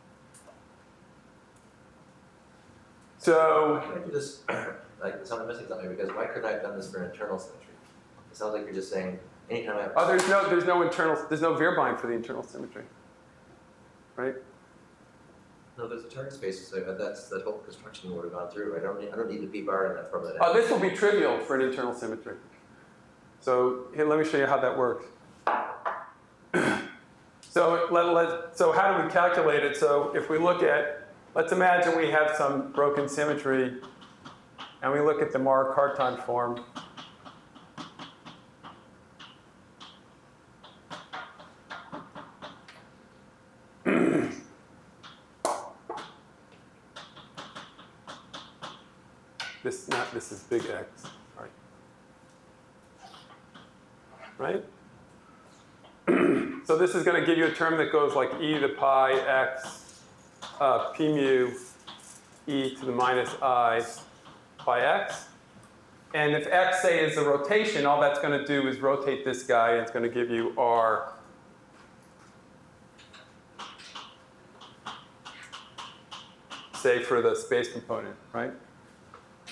So Why can I do this? Like, so I'm missing something because why couldn't I have done this for internal symmetry? It sounds like you're just saying anytime I have. oh, there's no there's no internal there's no Wehrbein for the internal symmetry, right? No, there's a target space, so that's that whole construction would have gone through. I don't need, I don't need the p bar in that from that. Oh, this will be trivial for an internal symmetry. So here, let me show you how that works. So let, let, so how do we calculate it? So if we look at, let's imagine we have some broken symmetry, and we look at the Mark-Cartan form. This, not, this is big X, sorry. Right? So this is going to give you a term that goes like e to the pi x uh, p mu e to the minus I pi x. And if x, say, is a rotation, all that's going to do is rotate this guy, and it's going to give you r. Say for the space component, right?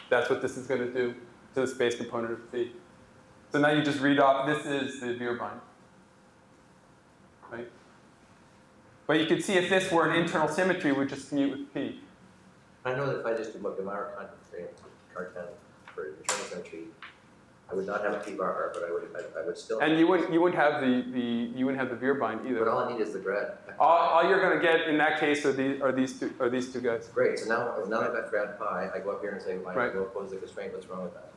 That's what this is going to do to the space component of P. So now you just read off, this is the Vierbein, right? But you can see if this were an internal symmetry, we would just commute with P. I know that if I just do Mogamara content cartan for internal symmetry, I would not have a P-bar R, but I would, I, I would still. And you wouldn't, you wouldn't have the, the, you wouldn't have the Vierbein either. But all I need is the grad. All, all you're going to get in that case are these, are these two, are these two guys. Great, so now, now I've got grad pi, I go up here and say, I Right. go oppose the constraint, what's wrong with that?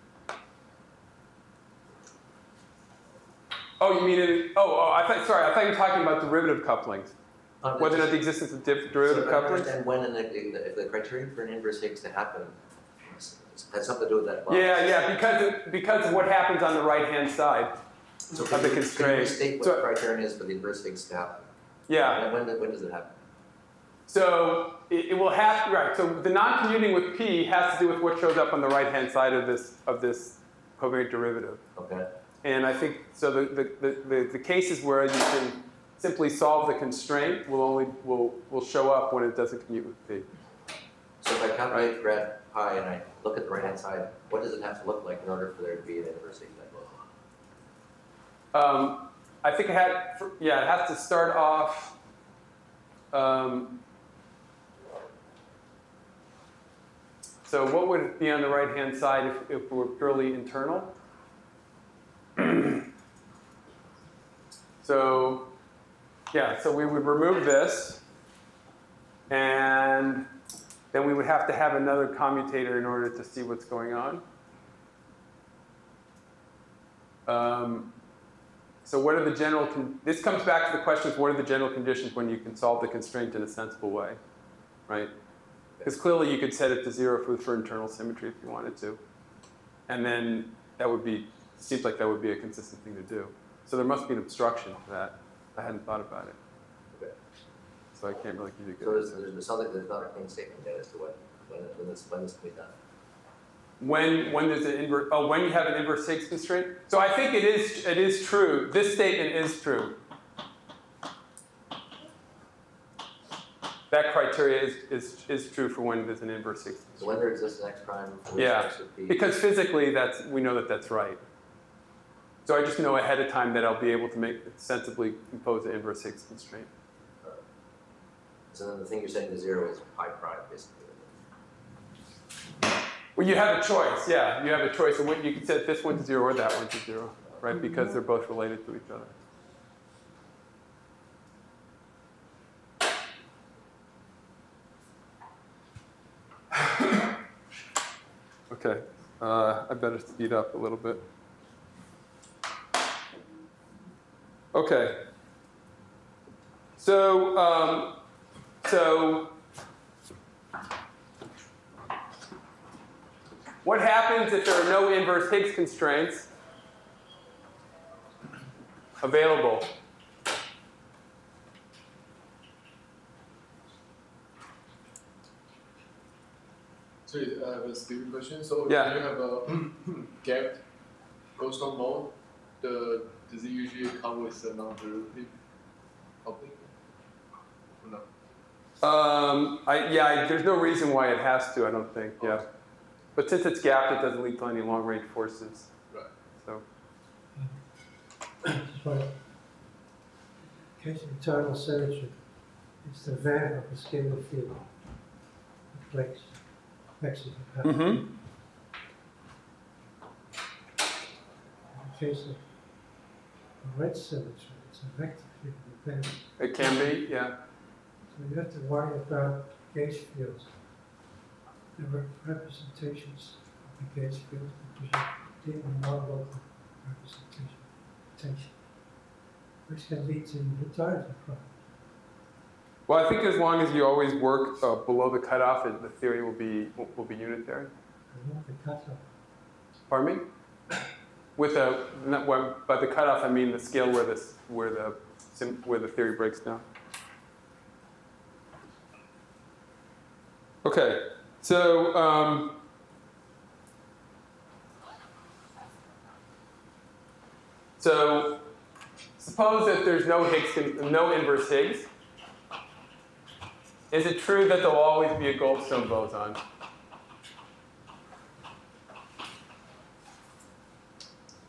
Oh, you mean it? Oh, oh, I thought. Sorry, I thought you were talking about derivative couplings. Um, Whether or not just- the existence of diff- derivative so I couplings. understand when and if, if the criterion for an inverse Higgs to happen has something to do with that box. Yeah, yeah, because of, because of what happens on the right-hand side. So of can the you, can constraint. you state what So- the criterion is for the inverse Higgs to happen? Yeah. And when, when does it happen? So it, it will have right. So the non-commuting with P has to do with what shows up on the right-hand side of this of this covariant derivative. Okay. And I think so. The the, the, the, the cases where you can simply solve the constraint will only will will show up when it doesn't commute with P. So if I calculate grad pi and I look at the right hand side, what does it have to look like in order for there to be an inverse Higgs boson? Um, I think it had, yeah, it has to start off. Um, so what would it be on the right-hand side if, if it were purely internal? So, yeah, so we would remove this, and then we would have to have another commutator in order to see what's going on. Um, So what are the general, con this comes back to the question of what are the general conditions when you can solve the constraint in a sensible way, right? Because clearly you could set it to zero for, for internal symmetry if you wanted to. And then that would be, seems like that would be a consistent thing to do. So there must be an obstruction to that. I hadn't thought about it. Okay. So I can't really give you a good So there's, answer. there's something, there's not a clean statement yet as to what, when, when this, when this can be done. When, when there's an inverse, oh, when you have an inverse Higgs constraint? So I think it is, it is true. This statement is true. That criteria is, is, is true for when there's an inverse Higgs constraint. So when there exists an X prime, for which Yeah, X would be. because physically that's, we know that that's right. So I just know ahead of time that I'll be able to make sensibly impose an inverse Higgs constraint. So then the thing you're saying to zero is pi prime, basically. Well, you have a choice, yeah. You have a choice. So when you can set this one to zero or that one to zero, right? Because they're both related to each other. Okay, uh, I better speed up a little bit. Okay. So, um, so. What happens if there are no inverse Higgs constraints available? Sorry, I have a stupid question. So Yeah. when you have a gapped Goldstone mode, the does it usually come with a non-derivative coupling? Or no? Um, I, yeah, I, there's no reason why it has to, I don't think, yeah. But since it's gapped, it doesn't lead to any long-range forces. Right. So, That's right. In case of internal symmetry, it's the van of the scalar field. It flex, flexes the pattern. mm-hmm. In case of a red symmetry, it's a vector field of the van. It can be, yeah. So you have to worry about gauge fields. The re representations of the gauge fields because you're dealing with non-local representation potential, which can lead to retardative problems. Well, I think as long as you always work uh, below the cutoff, it, the theory will be will, will be unitary. And not the cutoff. Pardon me? With a, not, well, by the cutoff, I mean the scale where this where the sim, where the theory breaks down. Okay, so um, so suppose that there's no Higgs, no inverse Higgs. Is it true that there'll always be a Goldstone boson?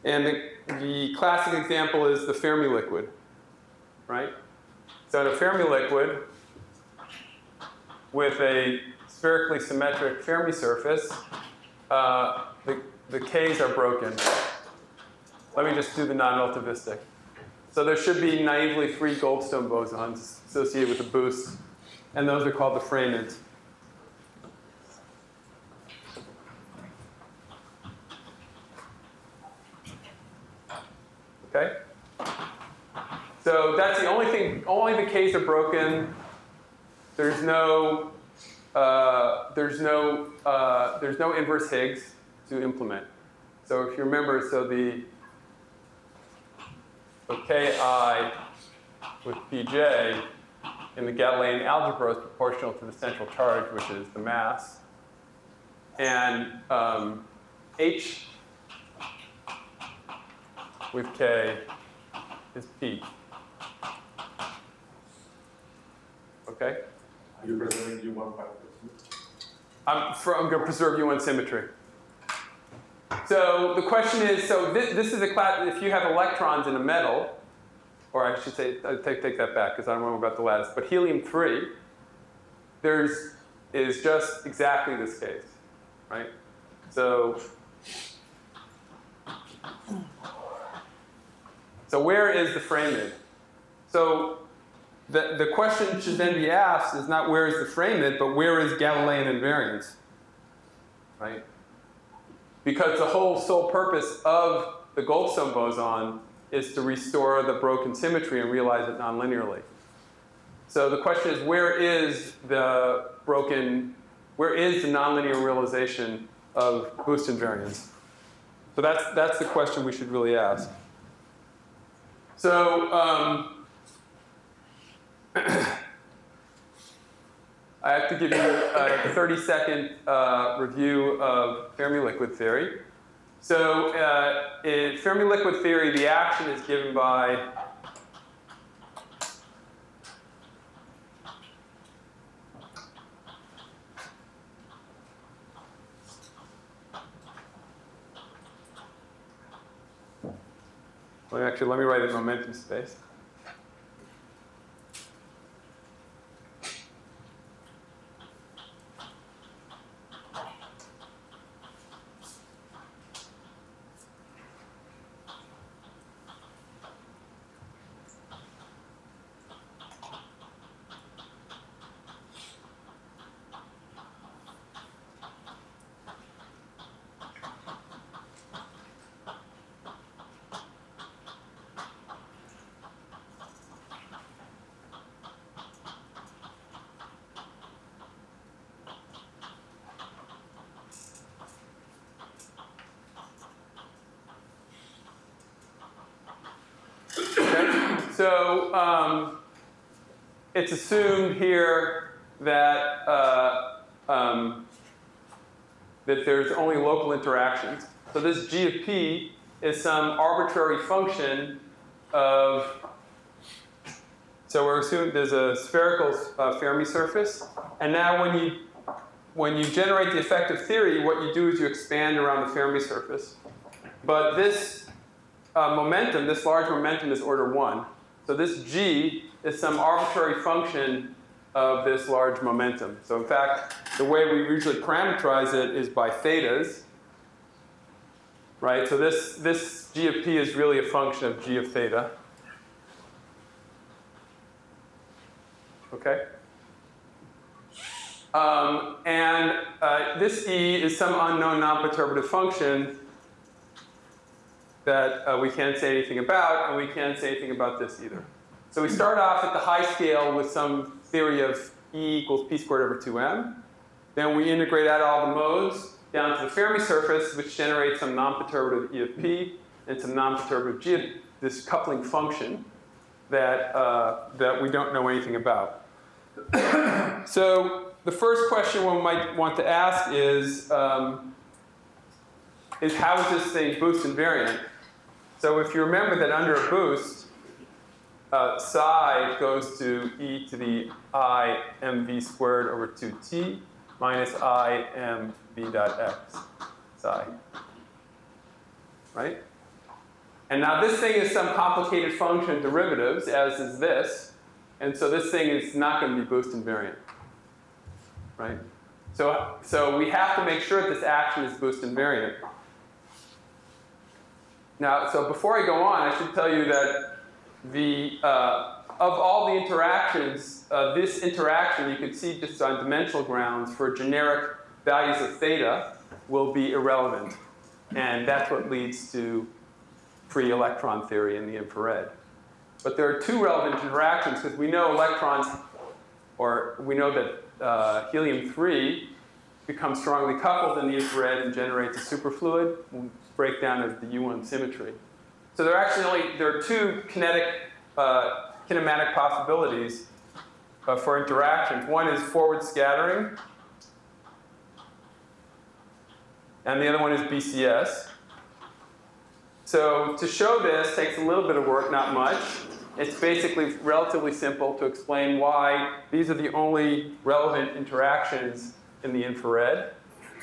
And the, the classic example is the Fermi liquid, right? So in a Fermi liquid with a spherically symmetric Fermi surface, uh, the, the Ks are broken. Let me just do the non-relativistic. So there should be naively free Goldstone bosons associated with the boost, and those are called the Freymids. Okay? So that's the only thing, only the Ks are broken. There's no, uh, there's no, uh, there's no inverse Higgs to implement. So if you remember, so the so Ki with Pj in the Galilean algebra is proportional to the central charge, which is the mass. And um, H with K is P. Okay? You're preserving U one by I'm, for, I'm going to preserve U one symmetry. So the question is, so this, this is a class, if you have electrons in a metal, or I should say, I take, take that back because I don't know about the lattice, but helium three, there's, is just exactly this case, right? So, so where is the Freymid? So the, the question should then be asked is not where is the Freymid, but where is Galilean invariance, right? Because the whole sole purpose of the Goldstone boson is to restore the broken symmetry and realize it nonlinearly. So the question is, where is the broken, where is the nonlinear realization of boost invariance? So that's, that's the question we should really ask. So um, I have to give you a thirty second uh, review of Fermi liquid theory. So uh, in Fermi liquid theory, the action is given by well, actually, let me write it in momentum space. So um, it's assumed here that uh, um, that there's only local interactions. So this G of P is some arbitrary function of. So we're assuming there's a spherical uh, Fermi surface, and now when you when you generate the effective theory, what you do is you expand around the Fermi surface. But this uh, momentum, this large momentum, is order one. So this G is some arbitrary function of this large momentum. So in fact, the way we usually parameterize it is by thetas, right? So this, this G of P is really a function of G of theta. Okay? Um, and uh, this E is some unknown non-perturbative function that uh, we can't say anything about, and we can't say anything about this either. So we start off at the high scale with some theory of E equals P squared over two M. Then we integrate out all the modes down to the Fermi surface, which generates some non-perturbative E of P and some non-perturbative G of this coupling function that, uh, that we don't know anything about. So the first question one might want to ask is, um, is how is this thing boost invariant? So if you remember that under a boost, uh, psi goes to e to the I mv squared over two t minus I m v dot x psi, right? And now this thing is some complicated function of derivatives, as is this. And so this thing is not going to be boost invariant, right? So, so we have to make sure that this action is boost invariant. Now, so before I go on, I should tell you that the, uh, of all the interactions, uh, this interaction, you can see just on dimensional grounds for generic values of theta will be irrelevant. And that's what leads to free electron theory in the infrared. But there are two relevant interactions because we know electrons, or we know that uh, helium three becomes strongly coupled in the infrared and generates a superfluid, breakdown of the U one symmetry. So there are actually only, there are two kinetic, uh, kinematic possibilities uh, for interactions. One is forward scattering, and the other one is B C S. So to show this takes a little bit of work, not much. It's basically relatively simple to explain why these are the only relevant interactions in the infrared.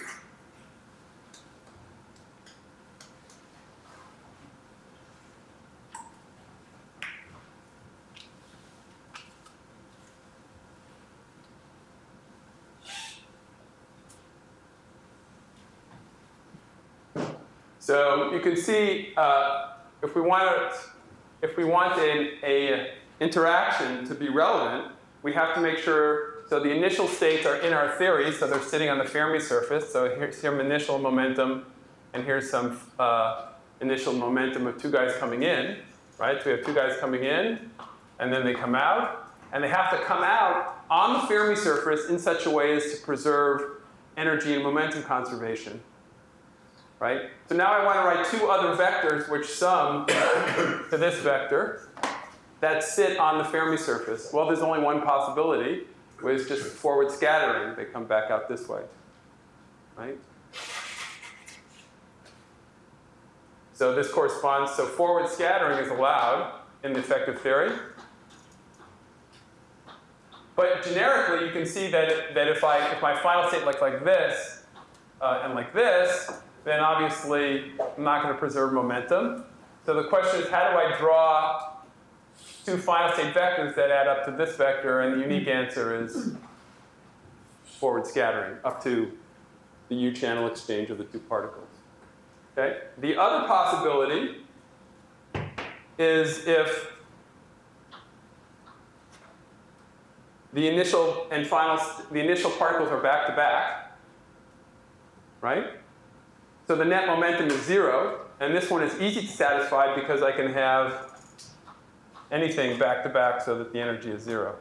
So you can see uh, if we want if we want an a interaction to be relevant, we have to make sure, so the initial states are in our theory, so they're sitting on the Fermi surface. So here's some initial momentum, and here's some uh, initial momentum of two guys coming in, right? So we have two guys coming in, and then they come out, and they have to come out on the Fermi surface in such a way as to preserve energy and momentum conservation. Right? So now I want to write two other vectors which sum to this vector that sit on the Fermi surface. Well, there's only one possibility, which is just forward scattering. They come back out this way. Right? So this corresponds, so forward scattering is allowed in the effective theory. But generically, you can see that, that if, I, if my final state looks like this uh, and like this, then obviously I'm not going to preserve momentum. So the question is, how do I draw two final state vectors that add up to this vector? And the unique answer is forward scattering up to the U-channel exchange of the two particles. Okay? The other possibility is if the initial and final, the initial particles are back to back, right? So the net momentum is zero, and this one is easy to satisfy because I can have anything back to back so that the energy is zero.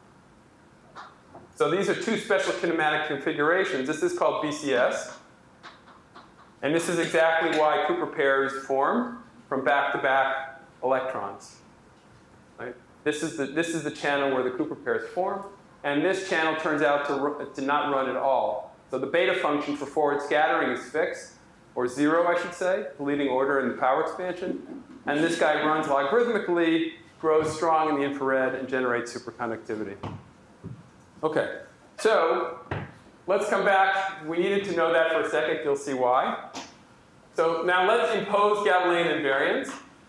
So these are two special kinematic configurations. This is called B C S. And this is exactly why Cooper pairs form from back to back electrons. Right? This is the, this is the channel where the Cooper pairs form. And this channel turns out to, to not run at all. So the beta function for forward scattering is fixed, or zero, I should say, the leading order in the power expansion. And this guy runs logarithmically, grows strong in the infrared, and generates superconductivity. Okay, so let's come back. We needed to know that for a second. You'll see why. So now let's impose Galilean invariance.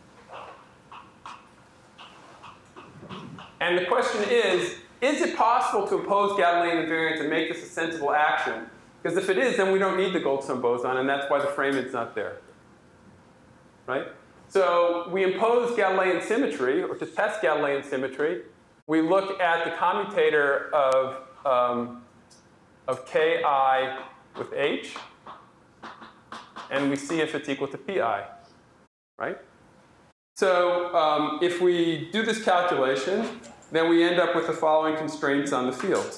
And the question is, is it possible to impose Galilean invariance and make this a sensible action? Because if it is, then we don't need the Goldstone boson, and that's why the Freeman's not there. Right? So we impose Galilean symmetry, or to test Galilean symmetry, we look at the commutator of, um, of Ki with H, and we see if it's equal to Pi. Right? So um, if we do this calculation, then we end up with the following constraints on the field.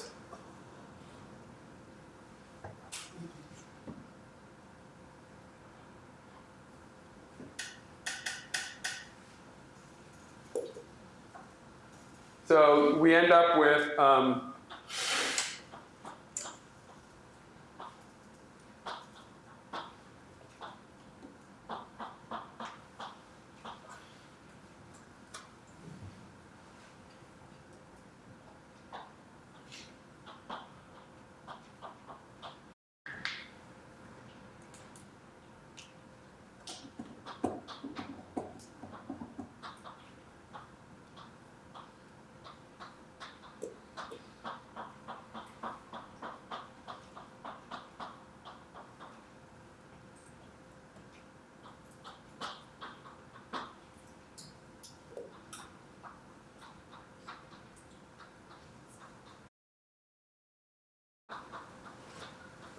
So we end up with um,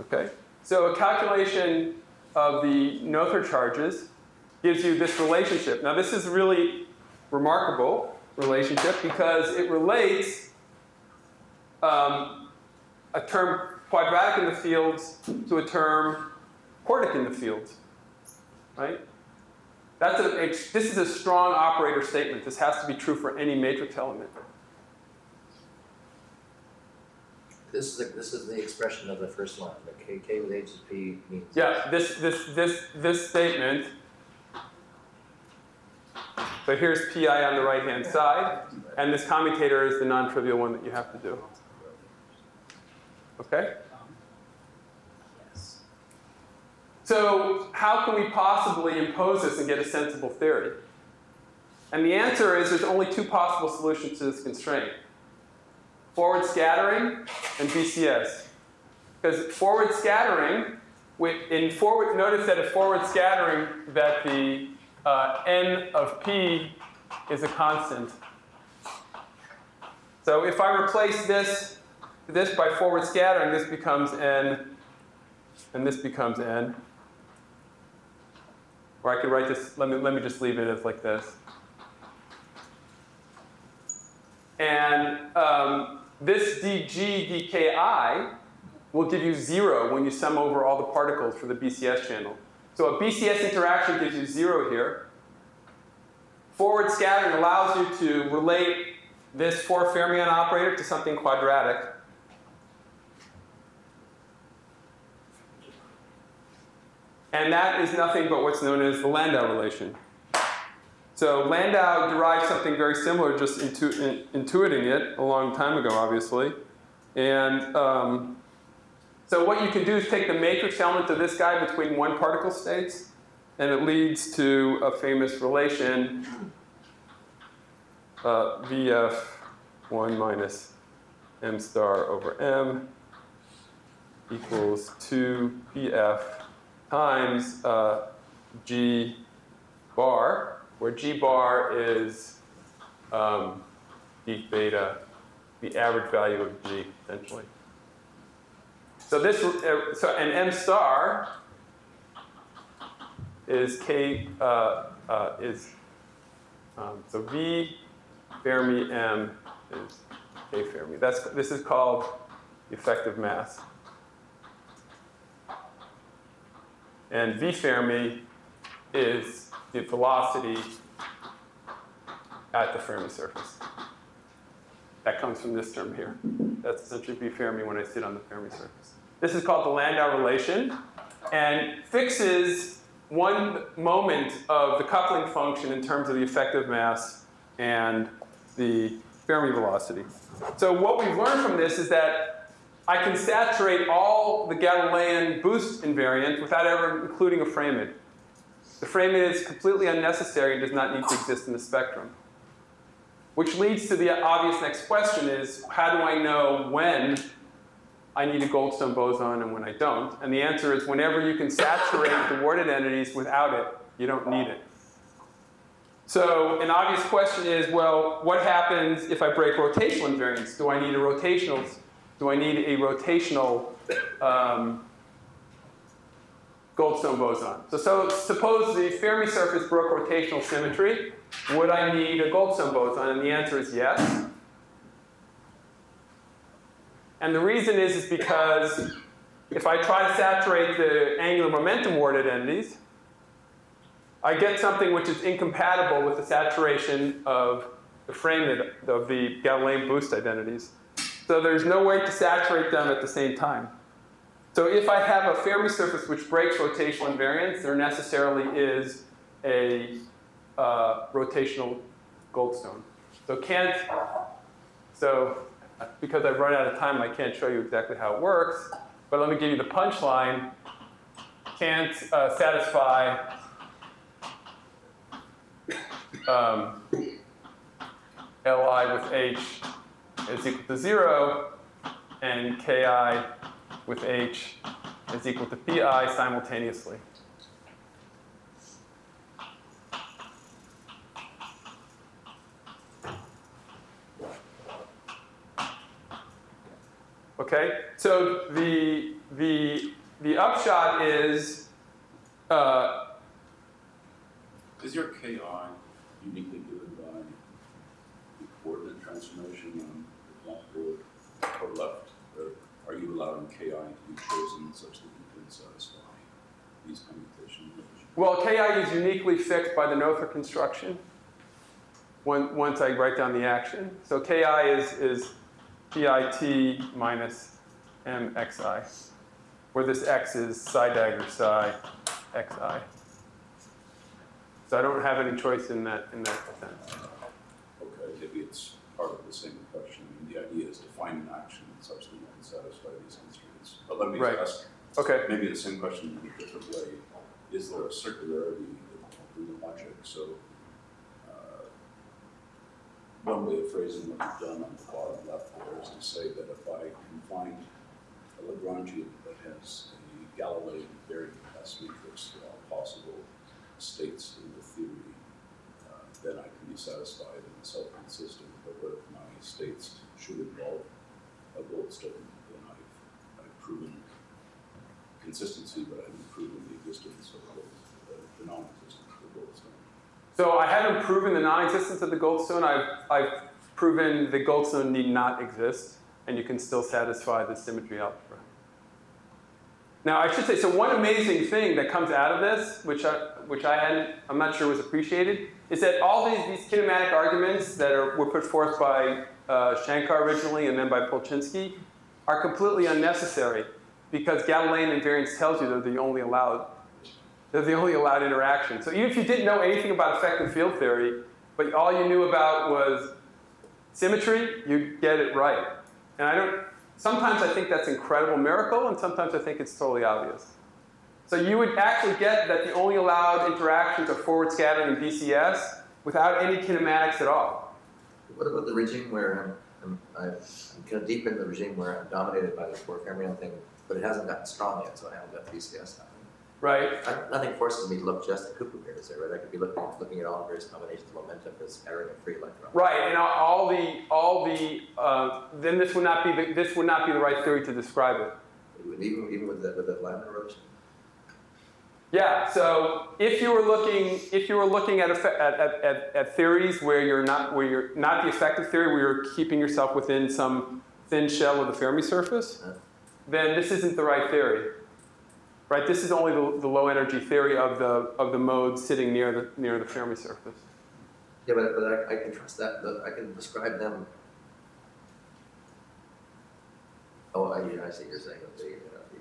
Okay? So a calculation of the Noether charges gives you this relationship. Now this is a really remarkable relationship because it relates um, a term quadratic in the fields to a term quartic in the fields, right? That's a, this is a strong operator statement. This has to be true for any matrix element. This is, a, this is the expression of the first line, the K, K with H is P means. Yeah, this, this, this, this statement. So here's Pi on the right-hand side, and this commutator is the non-trivial one that you have to do. Okay? Yes. So how can we possibly impose this and get a sensible theory? And the answer is there's only two possible solutions to this constraint. Forward scattering and B C S. Because forward scattering, in forward, notice that in forward scattering that the uh, n of p is a constant. So if I replace this, this by forward scattering, this becomes n, and this becomes n. Or I could write this, let me, let me just leave it as like this. And um, this dg dki will give you zero when you sum over all the particles for the B C S channel. So a B C S interaction gives you zero here. Forward scattering allows you to relate this four fermion operator to something quadratic. And that is nothing but what's known as the Landau relation. So Landau derived something very similar, just intu in, intuiting it a long time ago, obviously. And um, so what you can do is take the matrix element of this guy between one particle states, and it leads to a famous relation, uh, V F one minus m star over m equals two P F times uh, G bar, where G bar is um, d beta, the average value of G, essentially. So this, uh, so and m star is k uh, uh, is um, so V Fermi m is k Fermi. That's this is called effective mass, and V Fermi is the velocity at the Fermi surface. That comes from this term here. That's essentially V Fermi when I sit on the Fermi surface. This is called the Landau relation, and fixes one moment of the coupling function in terms of the effective mass and the Fermi velocity. So what we've learned from this is that I can saturate all the Galilean boost invariant without ever including a Freimid. The Freimid is completely unnecessary and does not need to exist in the spectrum. Which leads to the obvious next question is, how do I know when I need a Goldstone boson and when I don't? And the answer is whenever you can saturate the Warded entities without it, you don't need it. So an obvious question is, well, what happens if I break rotational invariance? Do I need a rotational, do I need a rotational um, Goldstone boson? So, so suppose the Fermi surface broke rotational symmetry. Would I need a Goldstone boson? And the answer is yes. And the reason is, is because if I try to saturate the angular momentum Warded entities, I get something which is incompatible with the saturation of the Freimid, of the Galilean boost identities. So there's no way to saturate them at the same time. So if I have a Fermi surface which breaks rotational invariance, there necessarily is a uh, rotational Goldstone. So can't, so because I've run out of time, I can't show you exactly how it works, but let me give you the punchline. Can't uh, satisfy um, Li with H is equal to zero, and Ki with H is equal to Pi simultaneously. Okay, so the, the the upshot is, uh, Is your K I uniquely given by the coordinate transformation on the left or, or left? Or are you allowing K I to be chosen such that you can satisfy these computations? well, K I is uniquely fixed by the Noether construction when, once I write down the action. So K I is, is P I T minus M xi, where this x is psi dagger psi xi. So I don't have any choice in that, in that sense. Okay, maybe it's part of the same question. I mean, the idea is to find an action such that you can satisfy these constraints. But let me Right. ask Okay. maybe the same question in a different way. Is there a circularity in the logic? So uh, one way of phrasing what you've done on the bottom left there is to say that if I can find a Lagrangian that has a Galilean variant test matrix for all possible states in the theory, uh, then I can be satisfied and self-consistent. But what if my states should involve a Goldstone? Then I've, I've proven consistency, but I haven't proven the existence of the, the non-existence of the Goldstone. So I haven't proven the non-existence of the Goldstone. I've, I've proven the Goldstone need not exist, and you can still satisfy the symmetry algebra. Now, I should say, so one amazing thing that comes out of this, which I, which I hadn't, I'm not sure was appreciated, is that all these, these kinematic arguments that are, were put forth by uh, Shankar originally and then by Polchinski are completely unnecessary because Galilean invariance tells you they're the only allowed, they're the only allowed interaction. So even if you didn't know anything about effective field theory, but all you knew about was symmetry, you get it right. And I don't, sometimes I think that's an incredible miracle, and sometimes I think it's totally obvious. So you would actually get that the only allowed interactions are forward scattering and B C S without any kinematics at all. What about the regime where I'm, I'm, I'm kind of deep in the regime where I'm dominated by the four fermion thing, but it hasn't gotten strong yet, so I haven't got B C S happening. Right. I, nothing forces me to look just at Cooper pairs there, right? I could be looking looking at all various combinations of momentum as scattering a free electron. Right, and all the all the uh, then this would not be the, this would not be the right theory to describe it. Even even with the with the Lambda relation. Yeah. So if you were looking if you were looking at, at, at, at theories where you're not where you're not the effective theory where you're keeping yourself within some thin shell of the Fermi surface, Yeah. then this isn't the right theory. Right. This is only the, the low energy theory of the of the modes sitting near the near the Fermi surface. Yeah, but, but I, I can trust that. The, I can describe them. Oh, I, I see what you're saying. Okay,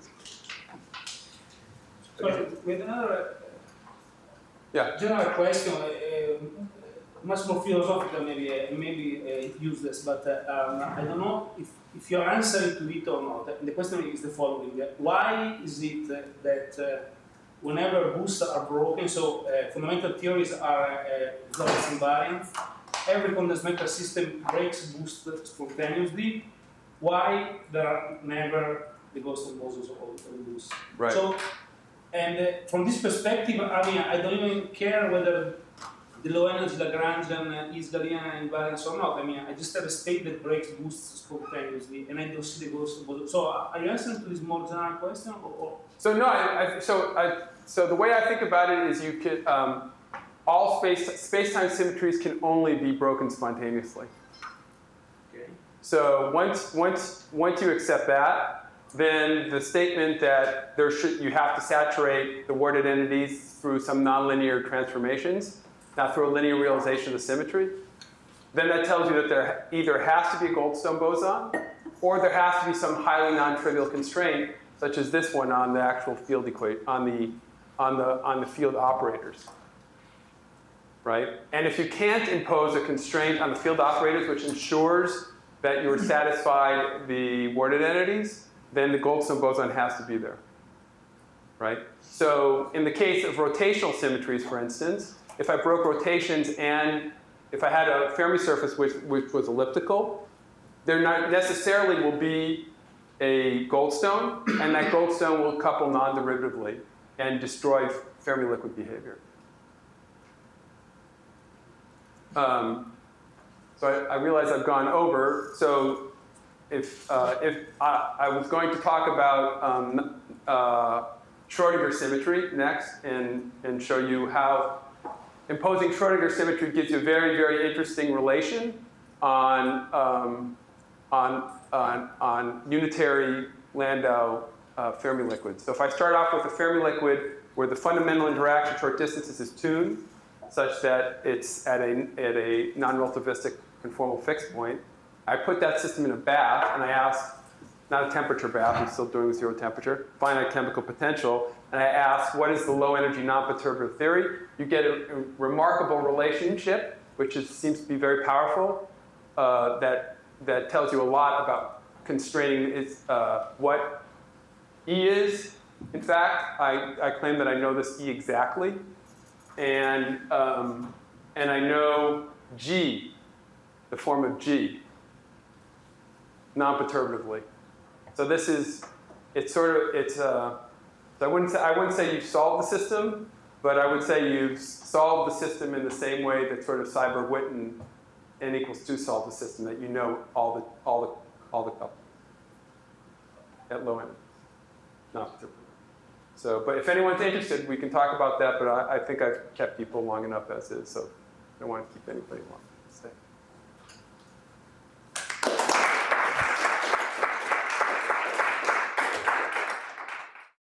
So with another Yeah. general question, uh, much more philosophical, maybe uh, maybe uh, useless, but uh, um, I don't know if, if you're answering to it or not. And the question is the following: why is it uh, that uh, whenever boosts are broken, so uh, fundamental theories are uh, Lorentz invariant, every condensed matter system breaks boost spontaneously? Why there are never the Goldstone bosons of boosts? Right. So, and uh, from this perspective, I mean, I don't even care whether the low energy Lagrangian is Galilean invariance or not. I mean, I just have a state that breaks boosts spontaneously, and I don't see the Goldstone boson. So, are you answering to this more general question, or? or? So no, I, I, so I, so the way I think about it is you could um, all space space-time symmetries can only be broken spontaneously. Okay. So once once once you accept that, then the statement that there should you have to saturate the worded entities through some nonlinear transformations, not through a linear realization of the symmetry, then that tells you that there either has to be a Goldstone boson, or there has to be some highly non-trivial constraint, such as this one on the actual field equation, on the on the on the field operators. Right? And if you can't impose a constraint on the field operators which ensures that you're satisfied the worded entities, then the Goldstone boson has to be there. Right? So in the case of rotational symmetries, for instance, if I broke rotations and if I had a Fermi surface which, which was elliptical, there not necessarily will be a Goldstone, and that Goldstone will couple non-derivatively and destroy Fermi liquid behavior. Um, so I, I realize I've gone over. So if, uh, if I, I was going to talk about um, uh, Schrodinger symmetry next and, and show you how imposing Schrodinger symmetry gives you a very, very interesting relation on, um, on, on, on unitary Landau uh, Fermi liquids. So if I start off with a Fermi liquid where the fundamental interaction short distances is tuned such that it's at a, at a non-relativistic conformal fixed point, I put that system in a bath and I ask, not a temperature bath, I'm still doing zero temperature, finite chemical potential, and I ask what is the low energy non-perturbative theory. You get a, a remarkable relationship, which is, seems to be very powerful, uh, that, that tells you a lot about constraining is, uh, what E is. In fact, I, I claim that I know this E exactly, and, um, and I know G, the form of G, non-perturbatively. So this is, it's sort of, it's, uh, so I wouldn't say, I wouldn't say you've solved the system, but I would say you've solved the system in the same way that sort of Seiberg-Witten n equals two solved the system, that you know all the, all the, all the couplings at low energies, not perturbative. So, but if anyone's interested, we can talk about that, but I, I think I've kept people long enough as is, so I don't want to keep anybody long. Stay.